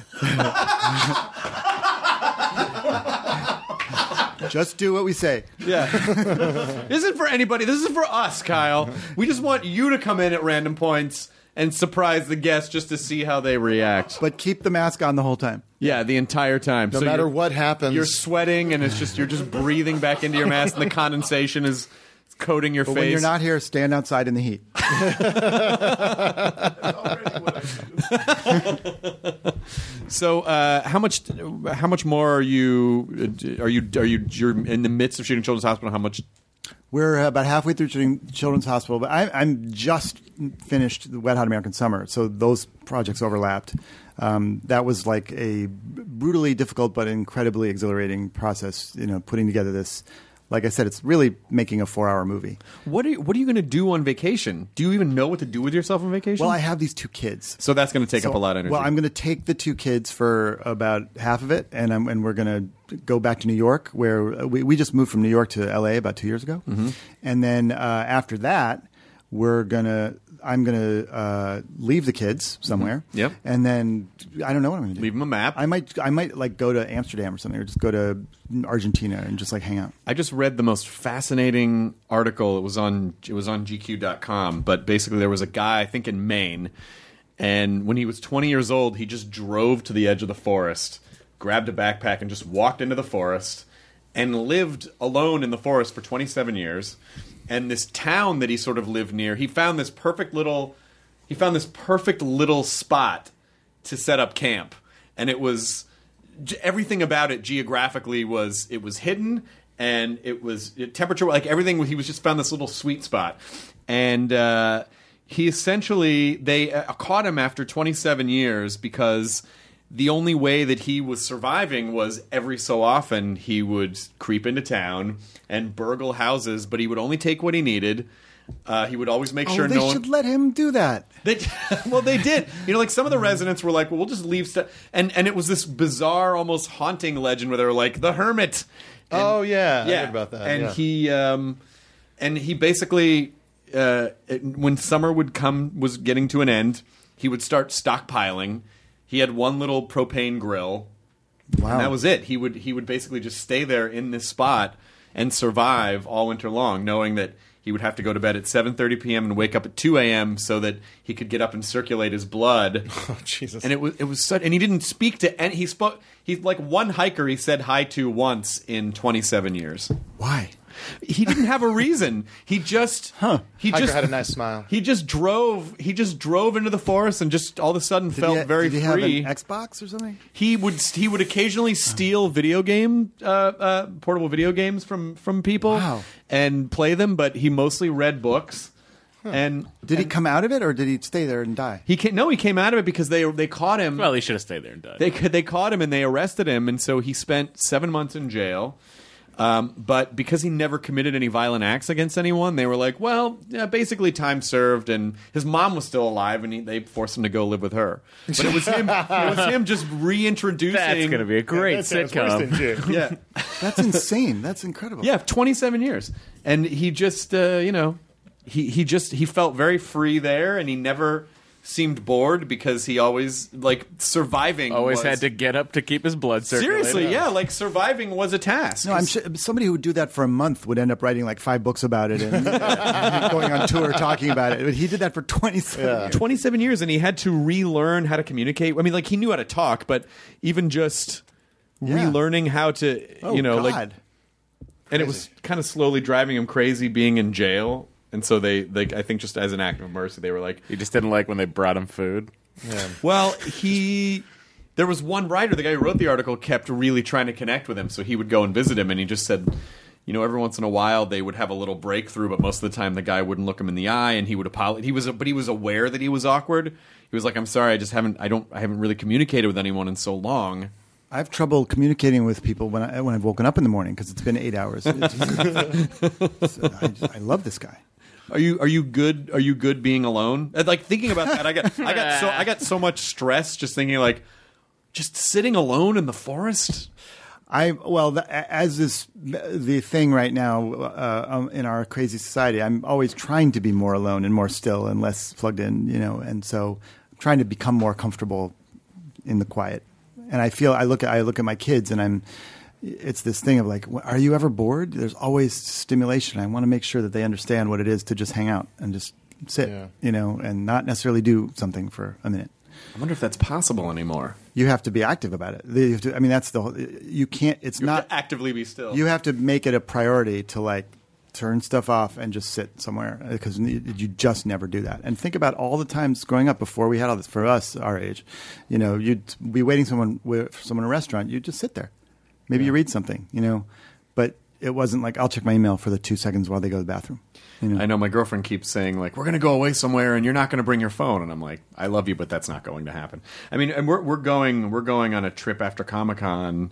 Just do what we say. Yeah. This isn't for anybody. This is for us, Kyle. We just want you to come in at random points and surprise the guests just to see how they react. But keep the mask on the whole time. Yeah, the entire time. No So matter you're- what happens. You're sweating, and it's just you're just breathing back into your mask, and the condensation is coating your But face. when you're not here, stand outside in the heat. So, uh, how much? How much more are you? Are you? Are you? You're in the midst of shooting Children's Hospital. How much? We're about halfway through shooting Children's Hospital, but I, I'm just finished the Wet Hot American Summer, so those projects overlapped. Um, that was like a brutally difficult but incredibly exhilarating process. You know, putting together this. Like I said, it's really making a four-hour movie. What are you? What are you going to do on vacation? Do you even know what to do with yourself on vacation? Well, I have these two kids. So that's going to take So- up a lot of energy. Well, I'm going to take the two kids for about half of it, and I'm, and we're going to go back to New York, where we, we just moved from New York to L A about two years ago, Mm-hmm. and then uh, after that, we're gonna I'm gonna uh, leave the kids somewhere, Mm-hmm. Yep. and then I don't know what I'm going to do. Leave them a map. I might I might like go to Amsterdam or something, or just go to Argentina and just like hang out. I just read the most fascinating article. It was on it was on G Q dot com, but basically there was a guy, I think in Maine, and when he was twenty years old, he just drove to the edge of the forest, grabbed a backpack, and just walked into the forest and lived alone in the forest for twenty-seven years. And this town that he sort of lived near, he found this perfect little he found this perfect little spot to set up camp. And it was everything about it geographically was it was hidden, and it was it, temperature like everything. He was just found this little sweet spot, and uh, he essentially they uh, caught him after twenty-seven years because the only way that he was surviving was every so often he would creep into town and burgle houses, but he would only take what he needed. Uh, he would always make Oh, sure they no one. should let him do that. They, well, they did. You know, like some of the residents were like, "Well, we'll just leave stuff," and and it was this bizarre, almost haunting legend where they were like, "The hermit." And, Oh, yeah. I yeah, heard about that. And yeah. he, um, and he basically, uh, it, when summer would come, was getting to an end, he would start stockpiling. He had one little propane grill. Wow. And that was it. He would he would basically just stay there in this spot and survive all winter long, knowing that he would have to go to bed at seven thirty p.m. and wake up at two a.m. so that he could get up and circulate his blood. Oh, Jesus. And it was it was such, and he didn't speak to any. He spoke. He's like one hiker he said hi to once in twenty-seven years. Why? He didn't have a reason. He just huh. He Hiker just had a nice smile. He just drove. He just drove into the forest and just all of a sudden Did felt he, very did he free. have an Xbox or something? He would he would occasionally steal video game uh, uh, portable video games from from people Wow. and play them, but he mostly read books. Huh. And did and he come out of it, or did he stay there and die? He came, no, he came out of it because they they caught him. Well, he should have stayed there and died. They they caught him and they arrested him, and so he spent seven months in jail. Um, but because he never committed any violent acts against anyone, they were like, well, yeah, basically time served. And his mom was still alive, and he, they forced him to go live with her. But it was him. It was him just reintroducing. That's going to be a great Yeah, that sounds worse than sitcom. Jim. Yeah, That's insane. That's incredible. yeah, twenty-seven years, and he just, uh, you know, he he just he felt very free there, and he never seemed bored because he always like surviving. Always was, had to get up to keep his blood circulating. seriously, yeah, like surviving was a task. No, I'm sure somebody who would do that for a month would end up writing like five books about it and, and going on tour talking about it. But he did that for twenty-seven Yeah. years. twenty-seven years, and he had to relearn how to communicate. I mean, like he knew how to talk, but even just Yeah. relearning how to, Oh, you know, God. like, and it was kind of slowly driving him crazy being in jail. And so they, they, I think, just as an act of mercy, they were like, He just didn't like when they brought him food. Yeah. well, he. There was one writer, the guy who wrote the article, kept really trying to connect with him, so he would go and visit him, and he just said, you know, every once in a while they would have a little breakthrough, but most of the time the guy wouldn't look him in the eye, and he would apologize. He was, but he was aware that he was awkward. He was like, "I'm sorry, I just haven't, I don't, I haven't really communicated with anyone in so long." I have trouble communicating with people when I when I've woken up in the morning because it's been eight hours. It's, it's, I, just- I love this guy. Are you are you good? Are you good being alone? And, like thinking about that, I got I got so I got so much stress just thinking like, just sitting alone in the forest. I well, the, as this the thing right now uh, um, in our crazy society, I'm always trying to be more alone and more still and less plugged in, you know, and so I'm trying to become more comfortable in the quiet. And I feel I look at I look at my kids and I'm. It's this thing of like, are you ever bored? There's always stimulation. I want to make sure that they understand what it is to just hang out and just sit, Yeah. you know, and not necessarily do something for a minute. I wonder if that's possible anymore. You have to be active about it. You have to, I mean, that's the whole, you can't, it's You have not, to actively be still. you have to make it a priority to like turn stuff off and just sit somewhere because you just never do that. And think about all the times growing up before we had all this for us, our age, you know, you'd be waiting someone for someone in a restaurant. You'd just sit there. Maybe you read something, you know, but it wasn't like I'll check my email for the two seconds while they go to the bathroom. You know? I know my girlfriend keeps saying like, we're going to go away somewhere and you're not going to bring your phone. And I'm like, I love you, but that's not going to happen. I mean, and we're, we're going, we're going on a trip after Comic-Con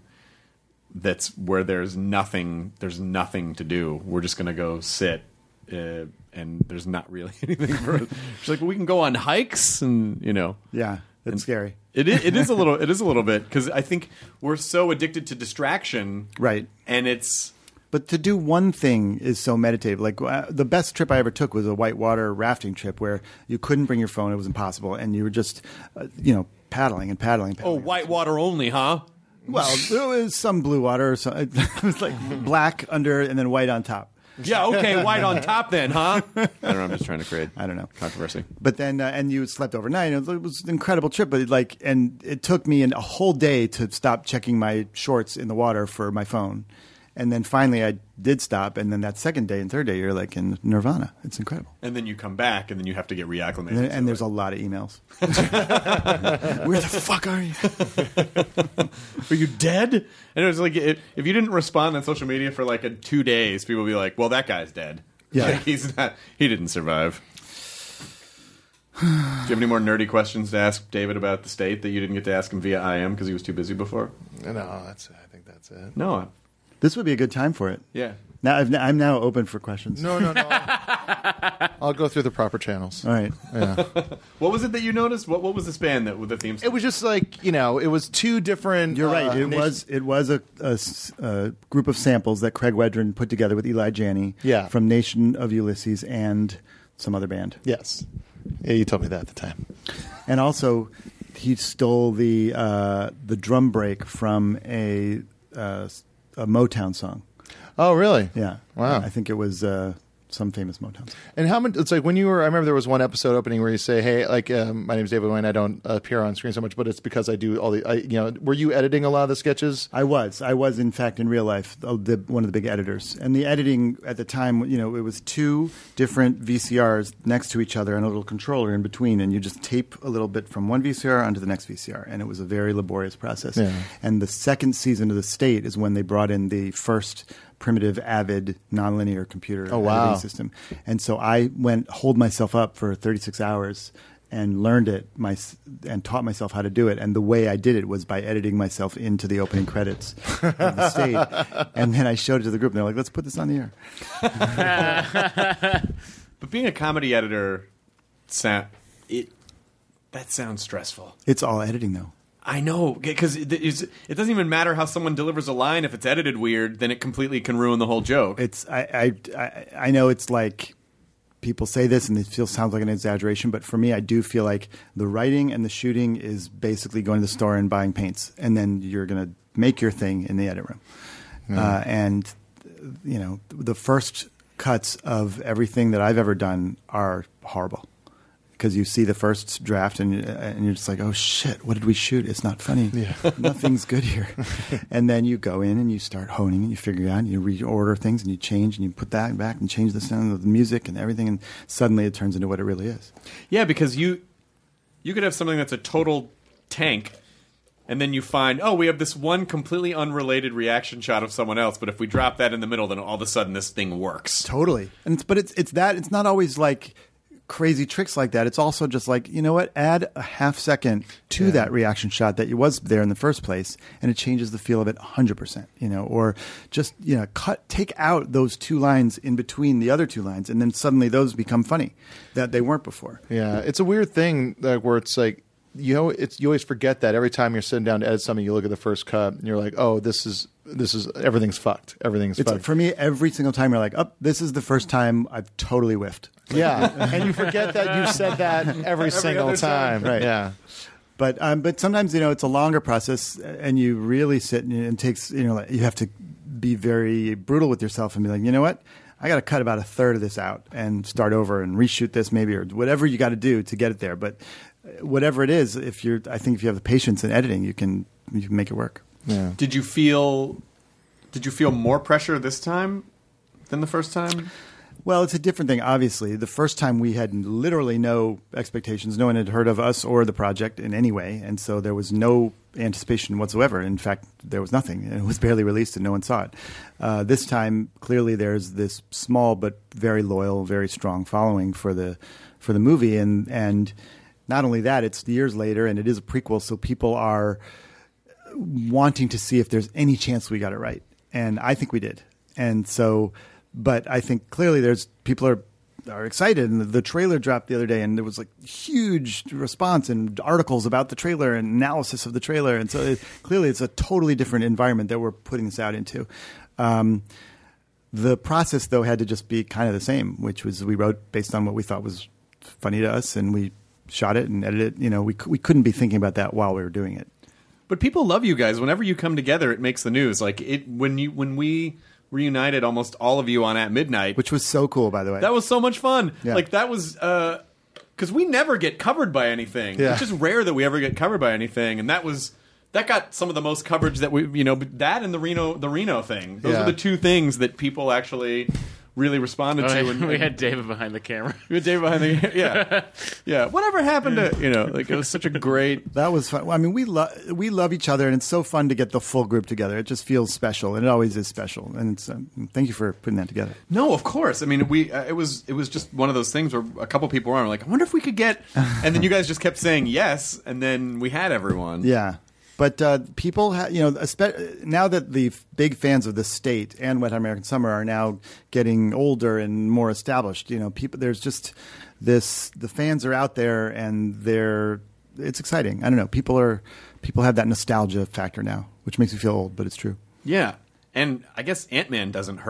that's where there's nothing, there's nothing to do. We're just going to go sit. Uh, and there's not really anything for us. She's like, well, we can go on hikes and, you know. Yeah, it's And scary. It is, it is a little, it is a little bit because I think we're so addicted to distraction. Right. And it's, But to do one thing is so meditative. Like uh, the best trip I ever took was a whitewater rafting trip where you couldn't bring your phone; it was impossible, and you were just, uh, you know, paddling and paddling. And oh, paddling. whitewater only, huh? Well, there was some blue water. Or some, it was like black under and then white on top. Yeah, okay, white on top then, huh? I don't know, I'm just trying to create I don't know controversy. But then, uh, and you slept overnight. It was, it was an incredible trip. But like, and it took me an, a whole day to stop checking my shorts in the water for my phone. And then finally, I did stop. And then that second day and third day, you're like in nirvana. It's incredible. And then you come back, and then you have to get reacclimated. And, then, and there's a a lot of emails. Where the fuck are you? Are you dead? And it was like if if you didn't respond on social media for like a, two days, people would be like, "Well, that guy's dead. Yeah. Like, he's not. He didn't survive." Do you have any more nerdy questions to ask David about the state that you didn't get to ask him via I M because he was too busy before? No, that's. I think that's it. No. This would be a good time for it. Yeah. Now I've, I'm now open for questions. No, no, no. I'll go through the proper channels. All right. Yeah. What was it that you noticed? What What was the span that with the theme? It was just like, you know, it was two different. You're right. uh, It nation- was it was a, a s- a group of samples that Craig Wedren put together with Eli Janney Yeah. from Nation of Ulysses and some other band. Yes. Yeah, you told me that at the time. And also, he stole the uh, the drum break from a uh, a Motown song. Oh, really? Yeah. Wow. I think it was uh, some famous Motown song. And how much? It's like when you were. I remember there was one episode opening where you say, "Hey, like um, my name's David Wayne. I don't appear on screen so much, but it's because I do all the. I, you know, were you editing a lot of the sketches? I was. I was, in fact, in real life, the, the, one of the big editors. And the editing at the time, you know, it was two different V C Rs next to each other and a little controller in between, and you just tape a little bit from one V C R onto the next V C R, and it was a very laborious process. Yeah. And the second season of The State is when they brought in the first primitive, Avid, nonlinear computer Oh, wow. editing system. And so I went, holed myself up for thirty-six hours and learned it my, and taught myself how to do it. And the way I did it was by editing myself into the opening credits of The State. And then I showed it to the group, and they're like, let's put this on the air. But being a comedy editor, sound, it that sounds stressful. It's all editing, though. I know, because it, it's- it doesn't even matter how someone delivers a line. If it's edited weird, then it completely can ruin the whole joke. It's I, I, I, I know it's like people say this and it feels sounds like an exaggeration, but for me, I do feel like the writing and the shooting is basically going to the store and buying paints, and then you're going to make your thing in the edit room. Uh, and you know, the first cuts of everything that I've ever done are horrible. Because you see the first draft and, and you're just like, oh, shit, what did we shoot? It's not funny. Yeah. Nothing's good here. And then you go in and you start honing and you figure it out and you reorder things and you change and you put that back and change the sound of the music and everything, and suddenly it turns into what it really is. Yeah, because you you could have something that's a total tank, and then you find, oh, we have this one completely unrelated reaction shot of someone else, but if we drop that in the middle, then all of a sudden this thing works. Totally. And it's, but it's it's that. It's not always like crazy tricks like that. It's also just like, you know what, add a half second to Yeah. that reaction shot that was there in the first place, and it changes the feel of it one hundred percent, you know, or just, you know, cut, take out those two lines in between the other two lines, and then suddenly those become funny that they weren't before. Yeah, it's a weird thing like, where it's like, you know, it's you always forget that every time you're sitting down to edit something, you look at the first cut and you're like, oh, this is this is everything's fucked. Everything's It's fucked. for me, every single time you're like, oh, this is the first time I've totally whiffed. Yeah, and you forget that you said that every, single other time. time. Right. Yeah. But um, but sometimes, you know, it's a longer process, and you really sit and it takes, you know, like, you have to be very brutal with yourself and be like, you know what, I got to cut about a third of this out and start over and reshoot this maybe, or whatever you got to do to get it there. But whatever it is, if you're, I think if you have the patience in editing, you can you can make it work. Yeah. Did you feel did you feel more pressure this time than the first time? Well, it's a different thing, obviously. The first time we had literally no expectations. No one had heard of us or the project in any way, and so there was no anticipation whatsoever. In fact, there was nothing. It was barely released and no one saw it. Uh, this time, clearly there's this small but very loyal, very strong following for the for the movie, and and not only that, it's years later, and it is a prequel, so people are wanting to see if there's any chance we got it right. And I think we did. And so... But I think clearly there's people are are excited, and the, the trailer dropped the other day, and there was like huge response and articles about the trailer and analysis of the trailer, and so it, clearly it's a totally different environment that we're putting this out into. Um, the process, though, had to just be kind of the same, which was we wrote based on what we thought was funny to us, and we shot it and edited it. You know, we we couldn't be thinking about that while we were doing it. But people love you guys. Whenever you come together, it makes the news. Like it when you when we reunited almost all of you on At Midnight, Which was so cool, by the way. that was so much fun. Yeah. Like that was because we never get covered by anything. Yeah. It's just rare that we ever get covered by anything, and that was that got some of the most coverage that we you know that and the Reno the Reno thing. Those Yeah. are the two things that people actually really responded Oh, to. yeah, And, we had David behind the camera. we had David behind the yeah yeah. Whatever happened to you know like it was such a great. That was fun. Well, I mean, we love we love each other, and it's so fun to get the full group together. It just feels special, and it always is special. And it's um, thank you for putting that together. No, of course. I mean, we uh, it was it was just one of those things where a couple people were on, like, I wonder if we could get, and then you guys just kept saying yes, and then we had everyone. Yeah, but uh, people, ha- you know, espe- now that the f- big fans of The State and Wet Hot American Summer are now getting older and more established, you know, people there's just this the fans are out there, and they're it's exciting. I don't know, people are people have that nostalgia factor now, which makes me feel old, but it's true. Yeah, and I guess Ant-Man doesn't hurt.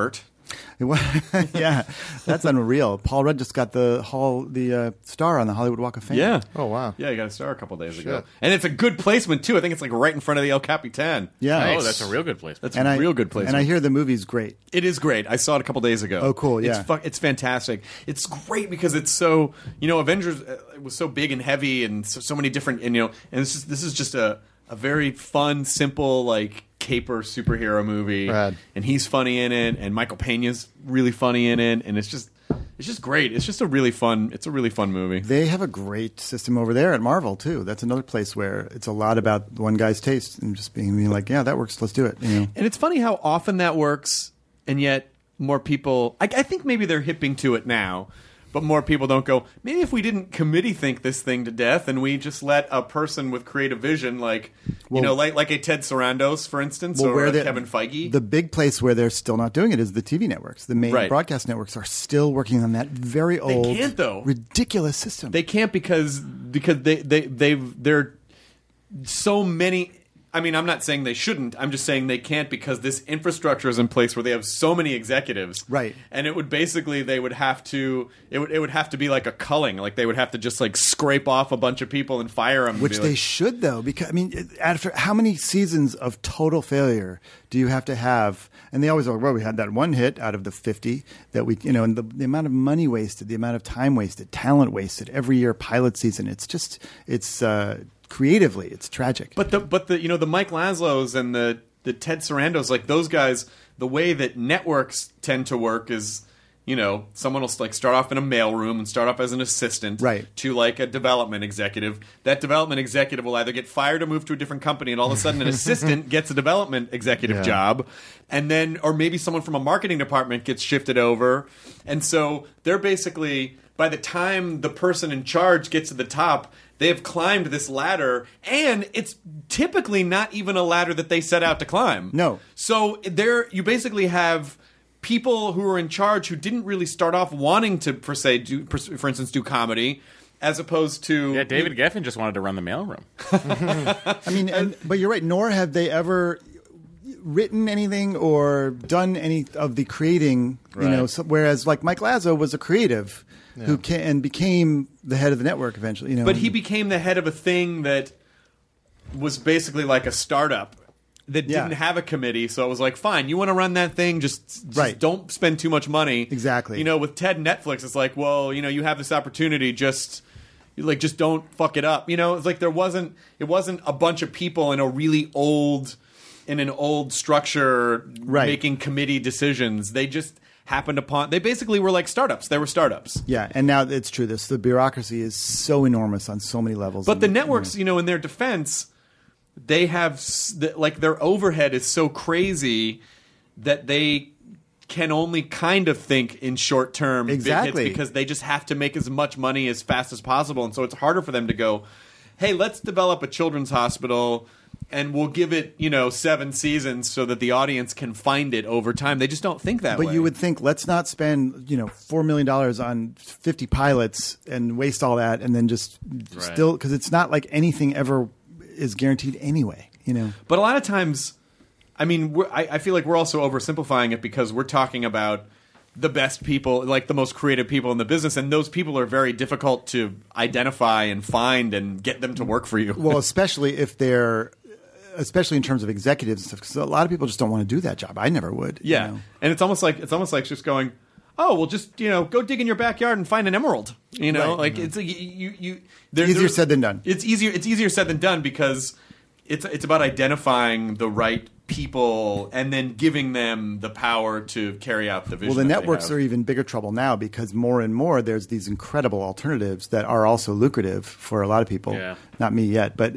Yeah, that's unreal. Paul Rudd just got the hall, the uh, star on the Hollywood Walk of Fame. Yeah. Oh, wow. Yeah, he got a star a couple days Shit. ago. And it's a good placement, too. I think it's like right in front of the El Capitan. Yeah. Oh, Nice. that's a real good place. That's And a I, real good placement. And I hear the movie's great. It is great. I saw it a couple days ago. Oh, cool, yeah. It's, fu- it's fantastic. It's great because it's so, you know, Avengers uh, it was so big and heavy and so, so many different, and, you know, and this is, this is just a, a very fun, simple, like, caper superhero movie. Rad. And he's funny in it, and Michael Pena's really funny in it, and it's just, it's just great. It's just a really fun, it's a really fun movie. They have a great system over there at Marvel, too. That's another place where it's a lot about one guy's taste and just being, being like, yeah, that works, let's do it. You know? And it's funny how often that works, and yet more people. I, I think maybe they're hipping to it now, but more people don't go. Maybe if we didn't committee think this thing to death, and we just let a person with creative vision, like Well- you know, like like a Ted Sarandos, for instance, Well, or where a the- Kevin Feige. The big place where they're still not doing it is the T V networks. The main Right. broadcast networks are still working on that very old, can't, though. ridiculous system. They can't because because they they they've they're so many. I mean, I'm not saying they shouldn't. I'm just saying they can't because this infrastructure is in place where they have so many executives. Right. And it would basically they would have to it would it would have to be like a culling. Like they would have to just like scrape off a bunch of people and fire them. Which they should, though, because I mean, after how many seasons of total failure do you have to have? And they always are. Well, we had that one hit out of the fifty that we, you know, and the, the amount of money wasted, the amount of time wasted, talent wasted every year, pilot season. It's just, it's uh, creatively, it's tragic. But the but the you know the Mike Laszlo's and the the Ted Sarandos, like those guys, the way that networks tend to work is, you know, someone will like start off in a mailroom and start off as an assistant, Right. to like a development executive. That development executive will either get fired or move to a different company, and all of a sudden an assistant gets a development executive Yeah. job, and then or maybe someone from a marketing department gets shifted over, and so they're basically by the time the person in charge gets to the top, they have climbed this ladder, and it's typically not even a ladder that they set out to climb. No. So there, you basically have people who are in charge who didn't really start off wanting to, per se, do, per, for instance, do comedy, as opposed to Yeah, David Geffen just wanted to run the mailroom. I mean, and, but you're right. Nor have they ever written anything or done any of the creating. You know, Right. so, whereas like Mike Lazo was a creative who ca- and became the head of the network eventually. You know, But he became the head of a thing that was basically like a startup that Yeah. didn't have a committee. So it was like, fine, you want to run that thing, just, just Right. don't spend too much money. Exactly. You know, with Ted and Netflix, it's like, well, you know, you have this opportunity, just like just don't fuck it up. You know, it's like there wasn't it wasn't a bunch of people in a really old in an old structure Right. making committee decisions. They just happened upon they basically were like startups. They were startups. Yeah, and now it's true. This the bureaucracy is so enormous on so many levels. But the And, networks, you know, in their defense, they have s- the- like their overhead is so crazy that they can only kind of think in short term Exactly. because they just have to make as much money as fast as possible, and so it's harder for them to go, hey, let's develop a children's hospital and we'll give it, you know, seven seasons so that the audience can find it over time. They just don't think that But way. you would think, let's not spend, you know, four million dollars on fifty pilots and waste all that, and then just Right. still because it's not like anything ever is guaranteed anyway. You know, But a lot of times, I mean, we're, I, I feel like we're also oversimplifying it because we're talking about the best people, like the most creative people in the business, and those people are very difficult to identify and find and get them to work for you. well, especially if they're, especially in terms of executives and stuff, because a lot of people just don't want to do that job. I never would. you yeah, know. and it's almost like it's almost like just going, oh, well, just you know, go dig in your backyard and find an emerald. You know, Right. like it's you you. you there, Easier there's- said than done. It's easier. It's easier said than done because it's it's about identifying the right people and then giving them the power to carry out the vision. Well, the that they networks have. are even bigger trouble now because more and more there's these incredible alternatives that are also lucrative for a lot of people. Yeah. Not me yet, but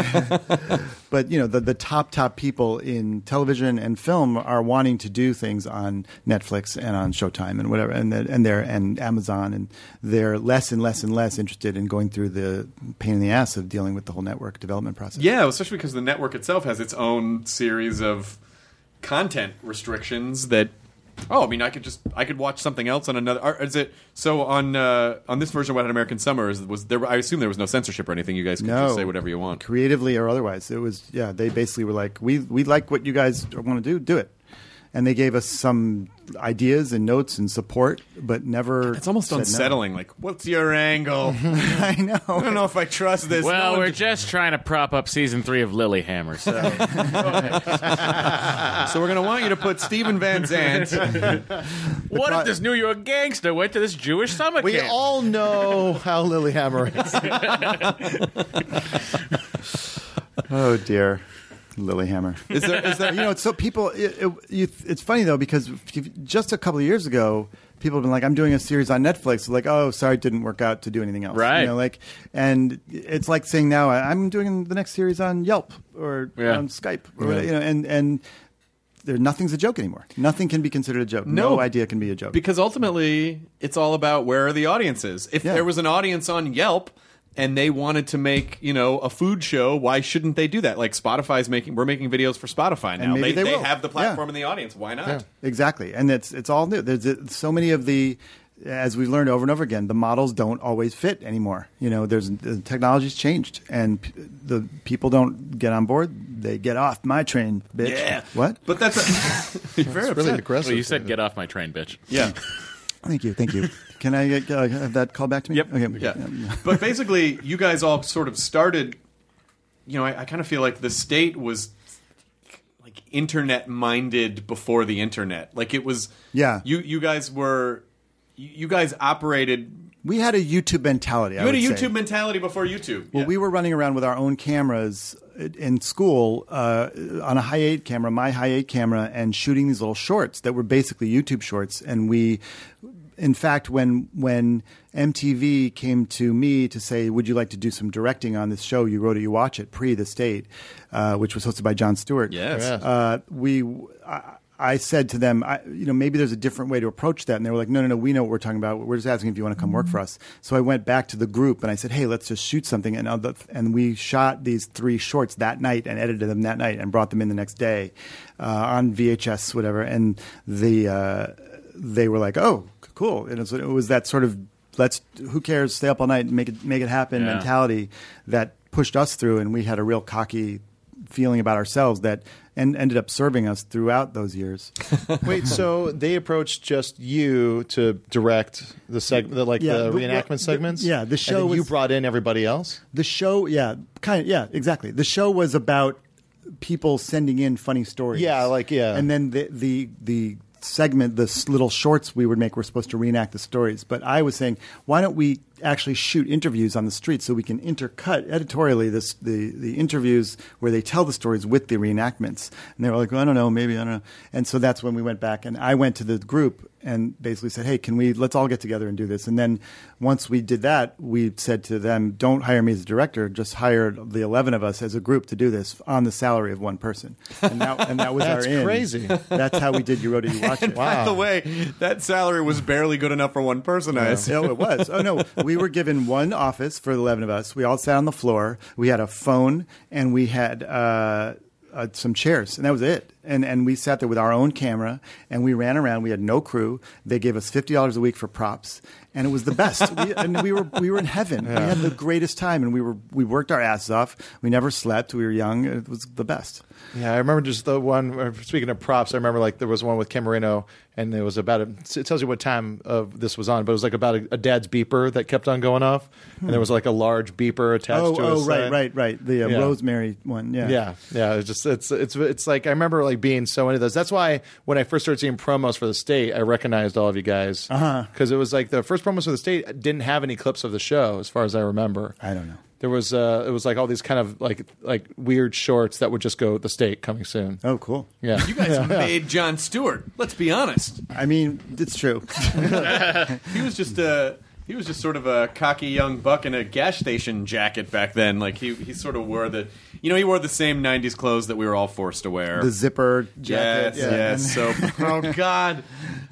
but you know the the top top people in television and film are wanting to do things on Netflix and on Showtime and whatever, and the, and they're and Amazon, and they're less and less and less interested in going through the pain in the ass of dealing with the whole network development process. Yeah, especially because the network itself has its own series of content restrictions that. Oh, I mean, I could just I could watch something else on another. Or is it so on uh, on this version of Wet Hot American Summer? Is, was there? I assume there was no censorship or anything. You guys could No. just say whatever you want. Creatively or otherwise. It was, yeah, they basically were like, we we like what you guys want to do, do it. and they gave us some ideas and notes and support, but never. It's almost said unsettling. No. Like, what's your angle? I know. I don't know if I trust this. Well, no we're one... just trying to prop up season three of Lilyhammer. So, so we're going to want you to put Steven Van Zandt. What if this New York gangster went to this Jewish summer We camp? all know how Lilyhammer is. Oh dear, Lilyhammer. Is there? Is there? You know, it's so people. It, it, you, it's funny though because just a couple of years ago, people have been like, "I'm doing a series on Netflix." Like, "Oh, sorry, it didn't work out to do anything else." Right. You know, like, and it's like saying now, "I'm doing the next series on Yelp or Yeah. on Skype," or you know, and and. There, nothing's a joke anymore. Nothing can be considered a joke. No. No idea can be a joke. Because ultimately, it's all about where are the audiences. If Yeah. there was an audience on Yelp and they wanted to make, you know, a food show, why shouldn't they do that? Like Spotify's making, we're making videos for Spotify now. maybe They, they they will. have the platform Yeah. and the audience. Why not? Exactly, and it's it's all new. There's uh, so many of the, as we've learned over and over again, the models don't always fit anymore. You know, there's the technology's changed, and p- the people don't get on board; they get off my train, bitch. Yeah. What? But that's a, you're very It's really upset. aggressive. Well, you said get off my train, bitch. Yeah. Thank you, thank you. Can I get, uh, have that call back to me? Yep. Okay. Yeah. But basically, you guys all sort of started. You know, I, I kind of feel like the state was like internet minded before the internet. Like it was. Yeah. You you guys were. You you guys operated. We had a YouTube mentality. You I had a would YouTube say. mentality before YouTube. Well, Yeah. we were running around with our own cameras in school uh, on a high eight camera, my high eight camera, and shooting these little shorts that were basically YouTube shorts. And we, in fact, when when M T V came to me to say, "Would you like to do some directing on this show? You wrote it, you watch it." Pre the state, uh, which was hosted by Jon Stewart. Yes. Yes. Uh, we. I, I said to them, I, you know, maybe there's a different way to approach that. And they were like, no, no, no, we know what we're talking about. We're just asking if you want to come work for us. So I went back to the group and I said, hey, let's just shoot something. And, uh, and we shot these three shorts that night and edited them that night and brought them in the next day uh, on V H S, whatever. And the uh, they were like, oh, cool. And it was, it was that sort of, let's, who cares, stay up all night and make it, make it happen Yeah. mentality that pushed us through. And we had a real cocky feeling about ourselves that and ended up serving us throughout those years. Wait, so they approached just you to direct the seg- the, like Yeah, the but- reenactment the- segments? yeah, the show and then you was- brought in everybody else? The show, yeah, kind of, yeah, exactly. The show was about people sending in funny stories. Yeah, like, yeah. And then the the the segment, the s- little shorts we would make were supposed to reenact the stories. But I was saying, why don't we actually shoot interviews on the street so we can intercut editorially this the the interviews where they tell the stories with the reenactments? And they were like, well, I don't know, maybe I don't know. And so that's when we went back, and I went to the group and basically said, hey, can we let's all get together and do this. And then once we did that, we said to them, don't hire me as a director, just hire the eleven of us as a group to do this on the salary of one person. And that, and that was That's our in. crazy. That's how we did You Wrote It, You Watch It. By the way, that salary was barely good enough for one person, I assume. No, it was. Oh, no. We were given one office for the eleven of us. We all sat on the floor. We had a phone, and we had uh, uh, some chairs, and that was it. And and we sat there with our own camera, and we ran around. We had no crew. They gave us fifty dollars a week for props, and it was the best. we, and we were we were in heaven. We had the greatest time, and we were we worked our asses off. We never slept. We were young. It was the best. Yeah, I remember just the one. Speaking of props, I remember like there was one with Kim Marino, and it was about a, it tells you what time of this was on, but it was like about a, a dad's beeper that kept on going off, and there was like a large beeper attached Oh, to oh, his right, side. right, right. The uh, Yeah. Rosemary one. Yeah, Yeah, yeah. It's just it's it's it's like I remember like being so into those. That's why when I first started seeing promos for the state, I recognized all of you guys because Uh-huh. it was like the first promos for the state didn't have any clips of the show, as far as I remember. I don't know. There was uh, it was like all these kind of like like weird shorts that would just go the state coming soon. Oh, cool. Yeah, You guys made Jon Stewart. Let's be honest. I mean, it's true. He was just a he was just sort of a cocky young buck in a gas station jacket back then. Like he he sort of wore the you know he wore the same nineties clothes that we were all forced to wear. The zipper jacket. Yes, yeah. yes. So, oh God.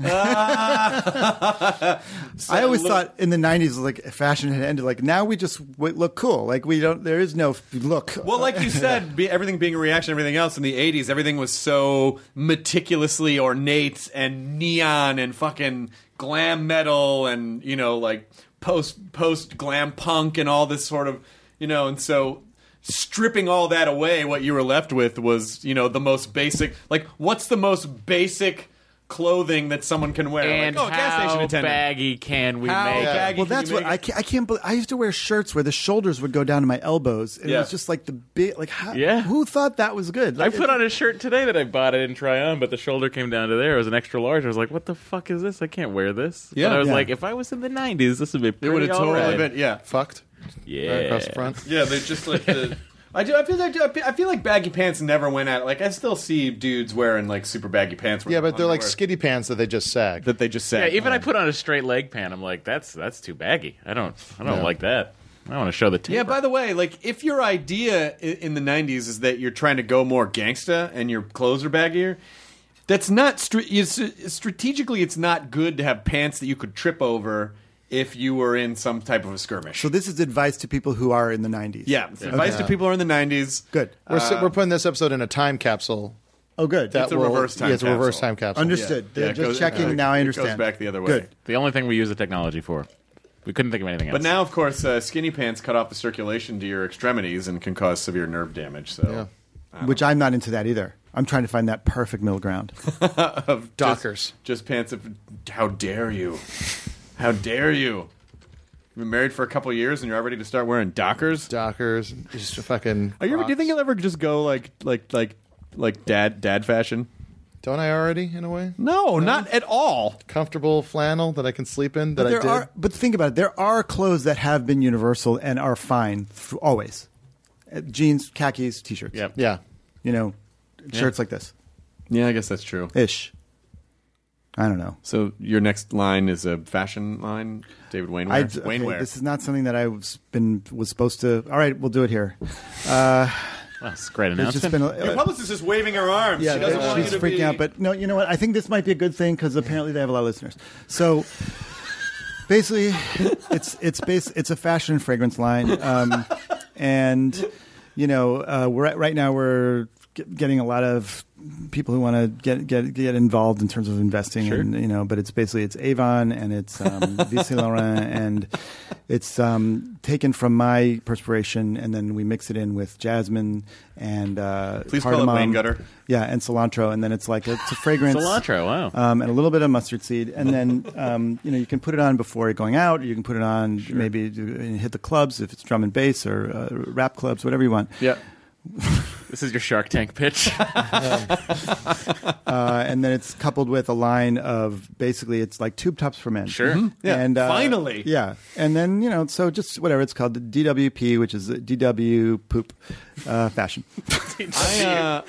Ah. So I always look- thought in the nineties, like fashion had ended. Like now we just w- look cool. Like we don't. There is no f- look. Well, like you said, be, everything being a reaction, everything else in the eighties, everything was so meticulously ornate and neon and fucking glam metal and, you know, like post post glam punk and all this sort of, you know, and so stripping all that away, what you were left with was, you know, the most basic. Like, what's the most basic clothing that someone can wear? And like, oh, gas station how attendant. baggy can we How make it? baggy Well, can that's you what make I it? can't. I can't. bel I used to wear shirts where the shoulders would go down to my elbows, and Yeah. it was just like the big. Like, how, Yeah. who thought that was good? I Like, put on a shirt today that I bought. I didn't try on, but the shoulder came down to there. It was an extra large. I was like, what the fuck is this? I can't wear this. Yeah. But I was Yeah. like, if I was in the nineties, this would be It pretty would have totally all right. been, yeah. Fucked. Yeah. Right across the front. Yeah, they're just like the. I do. I feel like I feel like baggy pants never went out. Like I still see dudes wearing like super baggy pants. Yeah, but they're like underwear skitty pants that they just sag. that they just Yeah, said. even I put on a straight leg pant. I'm like, that's that's too baggy. I don't I don't Yeah. like that. I want to show the taper. Yeah, by the way, like if your idea i- in the nineties is that you're trying to go more gangsta and your clothes are baggier, that's not stra- it's, strategically. It's not good to have pants that you could trip over if you were in some type of a skirmish. So this is advice to people who are in the nineties. yeah, advice to people who are in the nineties. Good. We're, si- we're putting this episode in a time capsule. Oh, good. That It's a will- reverse time Yeah, it's a reverse capsule. time capsule. Understood. Yeah. They're Yeah, it just goes- checking. uh, now I it understand. goes back the other way. Good. the only thing we use the technology for. We couldn't think of anything else. But now, of course, uh, skinny pants cut off the circulation to your extremities and can cause severe nerve damage. So, Which I'm not into that either. I'm trying to find that perfect middle ground. of Dockers. Just, just pants. Of, how dare you? How dare you? You've been married for a couple years and you're already to start wearing Dockers. Dockers. Just fucking. Are you ever, do you Crocs. think you'll ever just go like like like like dad dad fashion? Don't I already, in a way? No, not at all. Comfortable flannel that I can sleep in that But I there did. are. But think about it. There are clothes that have been universal and are fine f- always. Uh, jeans, khakis, t-shirts. Yep. Yeah. You know, shirts like this Yeah, I guess that's true. ish. I don't know. So your next line is a fashion line, David Wainware. I, Wainware. okay, this is not something that I was been was supposed to. All right, we'll do it here. Well, that's a great There's just announcement. been. A, Your publicist is waving her arms. Yeah, she doesn't want she's you to freaking be... out. But no, you know what? I think this might be a good thing because apparently they have a lot of listeners. So basically, it's it's base, it's a fashion and fragrance line, um, and you know, uh, we're at, right now we're get, getting a lot of people who want to get get get involved in terms of investing, Sure. and you know, but it's basically it's Avon and it's um, V. Saint Laurent, and it's um, taken from my perspiration, and then we mix it in with jasmine and uh, Please call it cardamom. Wayne Gutter. Yeah, and cilantro, and then it's like it's a fragrance. Cilantro, wow. Um, and a little bit of mustard seed, and then um, you know you can put it on before you're going out. Or you can put it on maybe to hit the clubs if it's drum and bass or uh, rap clubs, whatever you want. Yeah. This is your Shark Tank pitch. Uh, and then it's coupled with a line of basically it's like tube tops for men. Sure. Mm-hmm. Yeah, And uh, finally. yeah, and then you know so just whatever it's called the D W P, which is D W poop uh, fashion. I, uh,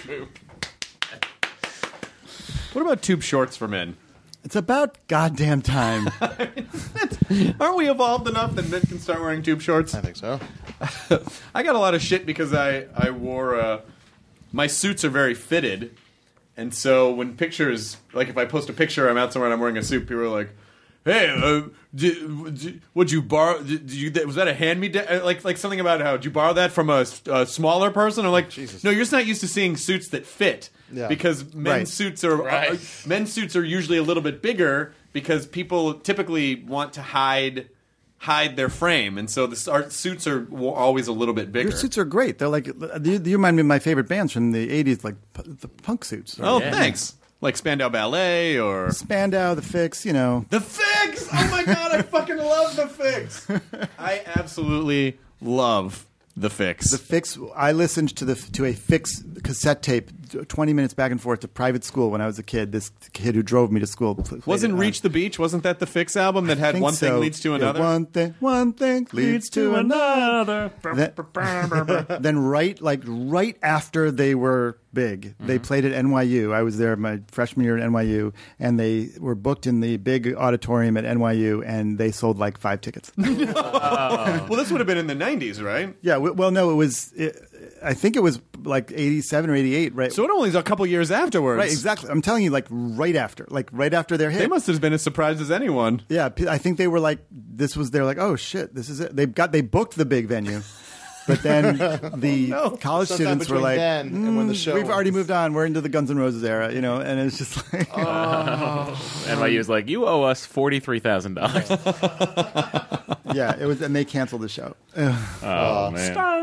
what about tube shorts for men? It's about goddamn time. Aren't we evolved enough that men can start wearing tube shorts? I think so. I got a lot of shit because I I wore uh, my suits are very fitted, and so when pictures like if I post a picture, I'm out somewhere and I'm wearing a suit, people are like, "Hey, uh, did, did, would you borrow? Did, did you was that a hand me down? Like like something about how did you borrow that from a, a smaller person?" I'm like, Jesus. "No, you're just not used to seeing suits that fit." Yeah. Because men's Right. suits are, Right. are men's suits are usually a little bit bigger because people typically want to hide hide their frame, and so the our suits are w- always a little bit bigger. Your suits are great. They're like you, you remind me of my favorite bands from the eighties, like p- the punk suits. Oh, Yeah. thanks. Like Spandau Ballet or Spandau, the Fix, you know. The Fix. Oh my god, I fucking love The Fix. I absolutely love The Fix. The Fix. I listened to the to a Fix cassette tape, twenty minutes back and forth to private school when I was a kid. This kid who drove me to school played Wasn't it on- Reach the Beach? Wasn't that the Fix album that I had think one thing so. leads to Yeah, another? one thing, one thing leads to another. Then, then right, like right after they were big, they played at N Y U. I was there my freshman year at N Y U, and they were booked in the big auditorium at N Y U, and they sold like five tickets. Well, this would have been in the nineties, right? Yeah, w- well, no, it was. It, I think it was like eighty-seven or eighty-eight, right? So it only is a couple years afterwards. Right, exactly. I'm telling you, like right after, like right after their hit. They must have been as surprised as anyone. Yeah, p- I think they were like, this was. They're like, oh shit, this is it. They got they booked the big venue, but then the college Sometime students were between like, then and when the "Mm, show we've already was." moved on. We're into the Guns N' Roses era, you know." And it's just like, N Y U is like, you owe us forty-three thousand dollars. yeah, it was. And they canceled the show. Oh, man.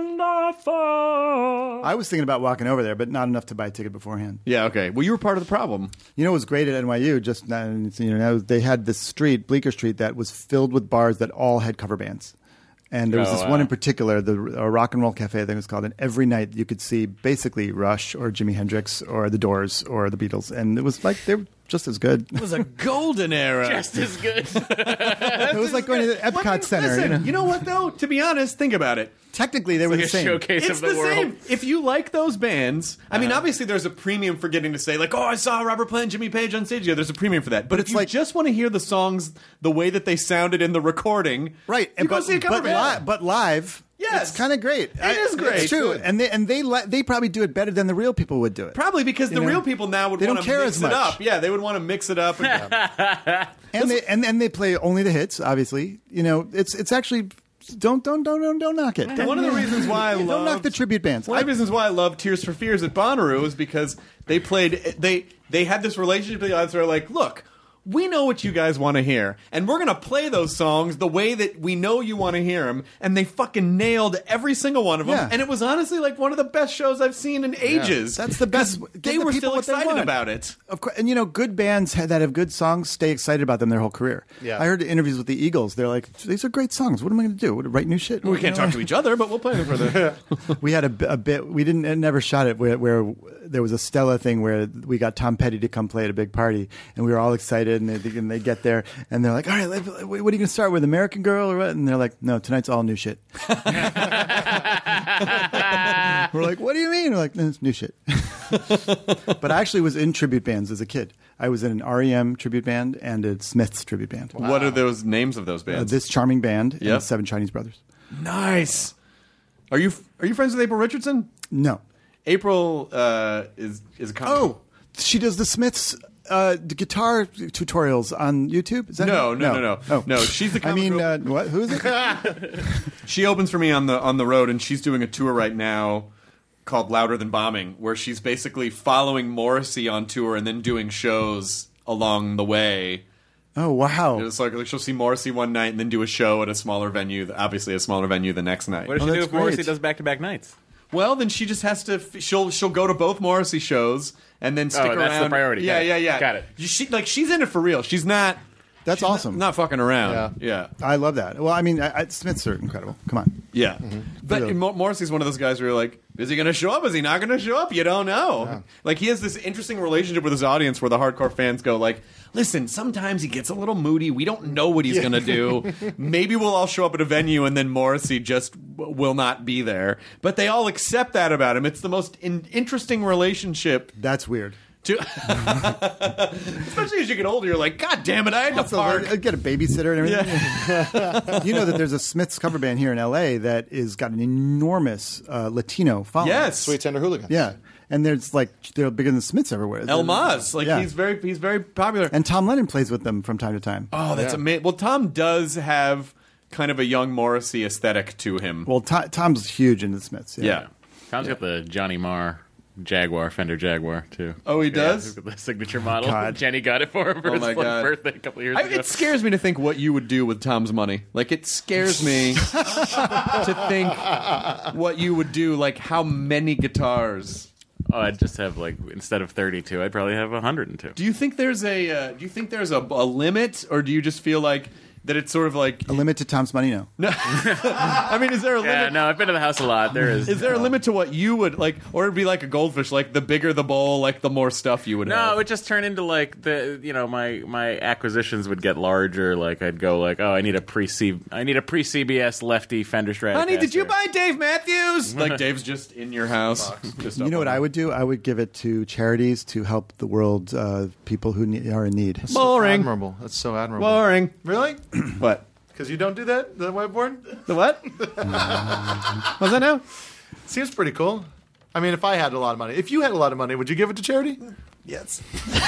I was thinking about walking over there, but not enough to buy a ticket beforehand. Yeah, okay. Well, you were part of the problem. You know what was great at N Y U? Just uh, you know, they had this street, Bleecker Street, that was filled with bars that all had cover bands. And there was Oh, this wow. one in particular, the uh, Rock and Roll Cafe, I think it was called. And every night you could see basically Rush or Jimi Hendrix or the Doors or the Beatles, and it was like they were just as good. It was a golden era. Just as good. It was like going to the Epcot What- Center. Listen, you know? you know what though? To be honest, think about it. Technically, they were Like the a same. showcase It's of the, the world. same. If you like those bands, I mean, Uh-huh. obviously there's a premium for getting to say like, "Oh, I saw Robert Plant, Jimmy Page on stage." Yeah, there's a premium for that. But, But if it's you like- just want to hear the songs the way that they sounded in the recording, Right, You and go but, see a cover but, band. li- but live, Yes. it's kind of great. It is great. It's true, Good. and they and they li- they probably do it better than the real people would do it. Probably because You the know? real people now would They want don't to care mix as it much. up. Yeah, they would want to mix it up. And, And they and, and they play only the hits. Obviously, you know, it's it's actually don't don't don't don't, don't knock it. One of the reasons why I don't love knock the tribute bands. One of I- the reasons why I love Tears for Fears at Bonnaroo is because they played they they had this relationship with the audience where they're like, look, we know what you guys want to hear, and we're gonna play those songs the way that we know you want to hear them, and they fucking nailed every single one of them. Yeah. And it was honestly like one of the best shows I've seen in ages. That's the best. 'Cause Give They the were people still what they excited want. about it. Of course, and you know, good bands ha- that have good songs stay excited about them their whole career. Yeah. I heard interviews with the Eagles. They're like, "These are great songs. What am I going to do? What, write new shit?" We can't talk to each other, but we'll play them for the. We had a, b- a bit. We didn't it never shot it where, where there was a Stella thing where we got Tom Petty to come play at a big party, and we were all excited. And they, and they get there, and they're like, "All right, let- what are you going to start with? American Girl or what?" And they're like, "No, tonight's all new shit." We're like, "What do you mean?" We're like, "No, it's new shit." But I actually was in tribute bands as a kid. I was in an R E M tribute band and a Smiths tribute band. What are those names of those Uh, bands? this charming band Yep. and Seven Chinese Brothers. Nice. Are you are you friends with April Richardson? No. April uh, is is a comic. Oh, she does the Smiths uh, the guitar tutorials on YouTube. Is that No, her? no, no, no. Oh. No, she's the I comic mean, girl- uh, what? Who is it? She opens for me on the on the road, and she's doing a tour right now called Louder Than Bombing, where she's basically following Morrissey on tour and then doing shows along the way. Oh wow! It's like, like she'll see Morrissey one night and then do a show at a smaller venue, obviously a smaller venue the next night. What does Oh, she do that's if Morrissey great. does back-to-back nights? Well, then she just has to. She'll she'll go to both Morrissey shows and then stick Oh, around. that's the priority. Yeah, Got it. yeah, yeah. Got it. She like she's in it for real. She's not. That's she's awesome. Not, not fucking around. Yeah, yeah. I love that. Well, I mean, I, I, Smiths are incredible. Come on. Yeah. But Really. Mo- Morrissey's one of those guys where you're like, is he going to show up? Is he not going to show up? You don't know. Like, he has this interesting relationship with his audience where the hardcore fans go like, listen, sometimes he gets a little moody. We don't know what he's going to do. Maybe we'll all show up at a venue and then Morrissey just w- will not be there. But they all accept that about him. It's the most in- interesting relationship. That's weird. To Especially as you get older, you're like, God damn it, I had to Also, park. I'd get a babysitter and everything. You know that there's a Smiths cover band here in L A that is got an enormous uh, Latino following. Yes. Sweet Tender Hooligans. Yeah. And there's like they're bigger than Smiths everywhere. El Maz. Like, Yeah. he's very he's very popular. And Tom Lennon plays with them from time to time. Oh, that's amazing. Well, Tom does have kind of a young Morrissey aesthetic to him. Well, Tom, Tom's huge into the Smiths. Yeah. yeah. Tom's got the Johnny Marr Jaguar, Fender Jaguar, too. Oh, he Yeah, does? he's got the signature model. God. Jenny got it for him for Oh his my God. birthday a couple years I, ago. it scares me to think what you would do with Tom's money. Like, it scares me to think what you would do. Like, how many guitars? Oh, I'd just have, like, instead of thirty-two, I'd probably have one hundred two. Do you think there's a uh, do you think there's a, a limit, or do you just feel like that it's sort of like A limit to Tom's money? No. I mean, is there a Yeah, limit? no, I've been to the house a lot. There is. Is there a limit to what you would like, or it'd be like a goldfish? Like, the bigger the bowl, like the more stuff you would No, have. it would just turn into like the you know my my acquisitions would get larger. Like I'd go like, oh, I need a pre C I need a pre C B S lefty Fender Stratocaster. Honey, did you buy Dave Matthews? Like, Dave's just in your house. Just You know what I would do? I would give it to charities to help the world, uh, people who ne- are in need. So Boring. admirable. That's so admirable. Boring. Really? What? Because you don't do that? The whiteboard? The what? What's that now? Seems pretty cool. I mean, if I had a lot of money. If you had a lot of money, would you give it to charity? Yes.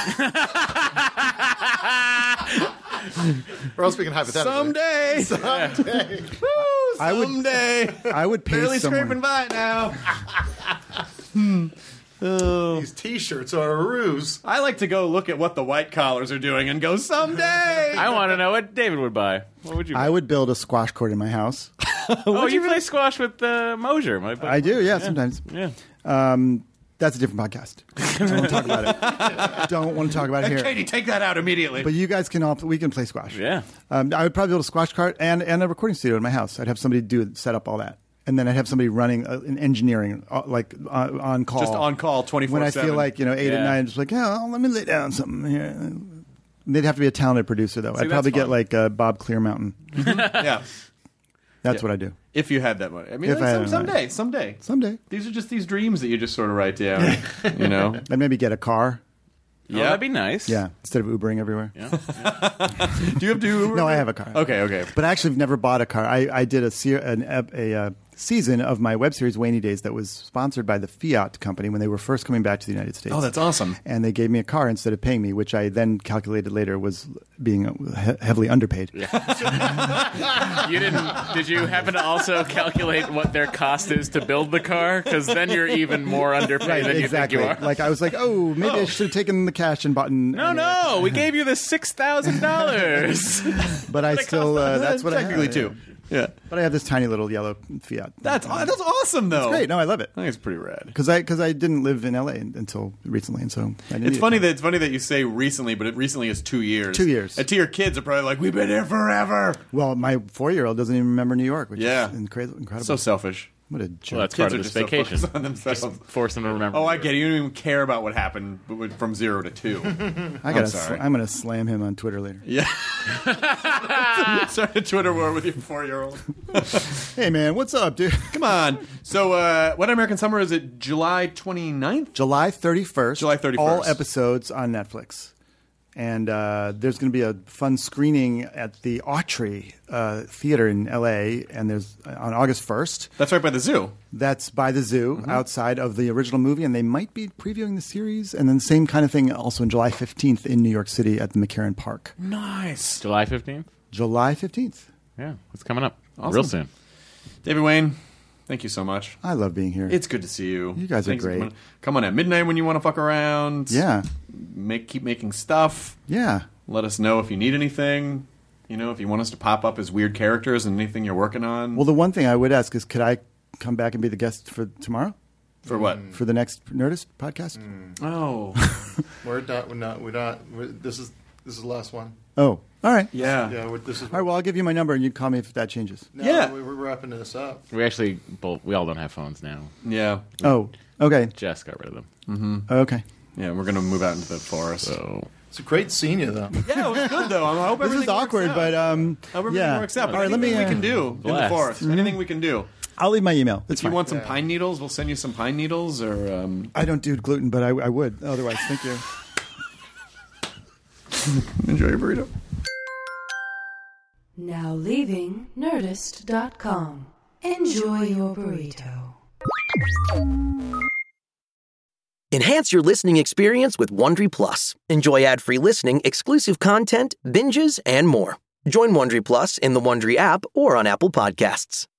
We're all speaking hypothetically. Someday. Someday. Woo, I would- someday. I would pay Barely someone. scraping by now. These T-shirts are a ruse. I like to go look at what the white collars are doing and go, someday. I want to know what David would buy. What would you? Buy? I would build a squash court in my house. oh, you play squash with uh, Mosier. My buddy. I do, yeah, sometimes. Yeah. Um, that's a different podcast. Don't want to talk about it. Don't want to talk about it here. Katie, take that out immediately. But you guys can all we can play squash. Yeah. Um, I would probably build a squash cart and, and a recording studio in my house. I'd have somebody do set up all that, and then I'd have somebody running uh, in engineering, uh, like uh, on call, Just on call, twenty-four When I seven. feel like you know eight Yeah. at night, I'm just like, oh, let me lay down something here. They'd have to be a talented producer though. See, I'd probably that's get fun. like uh, Bob Clearmountain. yeah. That's Yeah. what I do. If you had that money. I mean, If like, I some, had someday, money. someday. Someday. These are just these dreams that you just sort of write down, you know? I'd maybe get a car. Yeah, oh, that'd be nice. Yeah, instead of Ubering everywhere. Yeah. Do you have to Uber? No, I have a car. Okay, okay. But I actually have never bought a car. I, I did a, se- an, a, a, uh season of my web series, Wayne Days, that was sponsored by the Fiat company when they were first coming back to the United States. Oh, that's awesome. And they gave me a car instead of paying me, which I then calculated later was being he- heavily underpaid. You didn't? Did you happen to also calculate what their cost is to build the car? Because then you're even more underpaid Right, than exactly. you think you are. Like I was like, oh, maybe I should have taken the cash and bought. An, No, no, we gave you the six thousand dollars. But I still, uh, that's what Technically, I have. too. Yeah. But I have this tiny little yellow Fiat. That's that's awesome, though. It's great. No, I love it. I think it's pretty rad. Because I because I didn't live in L A until recently, and so I didn't It's need funny it. that it's funny that you say recently, but it recently is two years. Two years. And to your kids, are probably like, "We've been here forever." Well, my four-year-old doesn't even remember New York, which Yeah. is incre- incredible. So selfish. What a jerk. Well, that's Kids part are of this just so vacation. focused on themselves. Just force them to remember. Oh, I get it. You don't even care about what happened but from zero to two. I gotta I'm sl- sorry. I'm going to slam him on Twitter later. Yeah. Start a Twitter war with your four-year-old. Hey, man, what's up, dude? Come on. So, uh, What American Summer is it July twenty-ninth? July thirty-first. July thirty-first. All episodes on Netflix. And uh, there's going to be a fun screening at the Autry uh, Theater in L A, and there's uh, on August first. That's right by the zoo. That's by the zoo, Mm-hmm. outside of the original movie, and they might be previewing the series. And then same kind of thing also on July fifteenth in New York City at the McCarran Park. Nice. July fifteenth? July fifteenth. Yeah, it's coming up Awesome. real soon. David Wayne, thank you so much. I love being here. It's good to see you. You guys are Thanks for great. coming. Come on at midnight when you want to fuck around. Yeah. Make keep making stuff. Yeah. Let us know if you need anything. You know, if you want us to pop up as weird characters and anything you're working on. Well, the one thing I would ask is, could I come back and be the guest for tomorrow? For what? For the next Nerdist podcast? Oh. We're not. We're not. We're not. We're, this is. This is the last one. Oh, all right. Yeah. Yeah. We're, this is. All right, well, I'll give you my number, and you call me if that changes. No, Yeah. we- We're wrapping this up. We actually, both, we all don't have phones now. Yeah. Oh, okay. Jess got rid of them. Mm-hmm. Okay. Yeah, we're going to move out into the forest. So It's a great seeing you, though. Yeah, it was good, though. I hope This everything is awkward, works out. but um, I hope everything yeah. works out. But All right, let me. anything we uh, can do in the Blast. forest. Anything we can do. I'll leave my email. It's If you fine. want some pine needles, we'll send you some pine needles. Or um... I don't do gluten, but I, I would. Otherwise, thank you. enjoy your burrito. Now leaving Nerdist dot com. Enjoy your burrito. Enhance your listening experience with Wondery Plus. Enjoy ad-free listening, exclusive content, binges, and more. Join Wondery Plus in the Wondery app or on Apple Podcasts.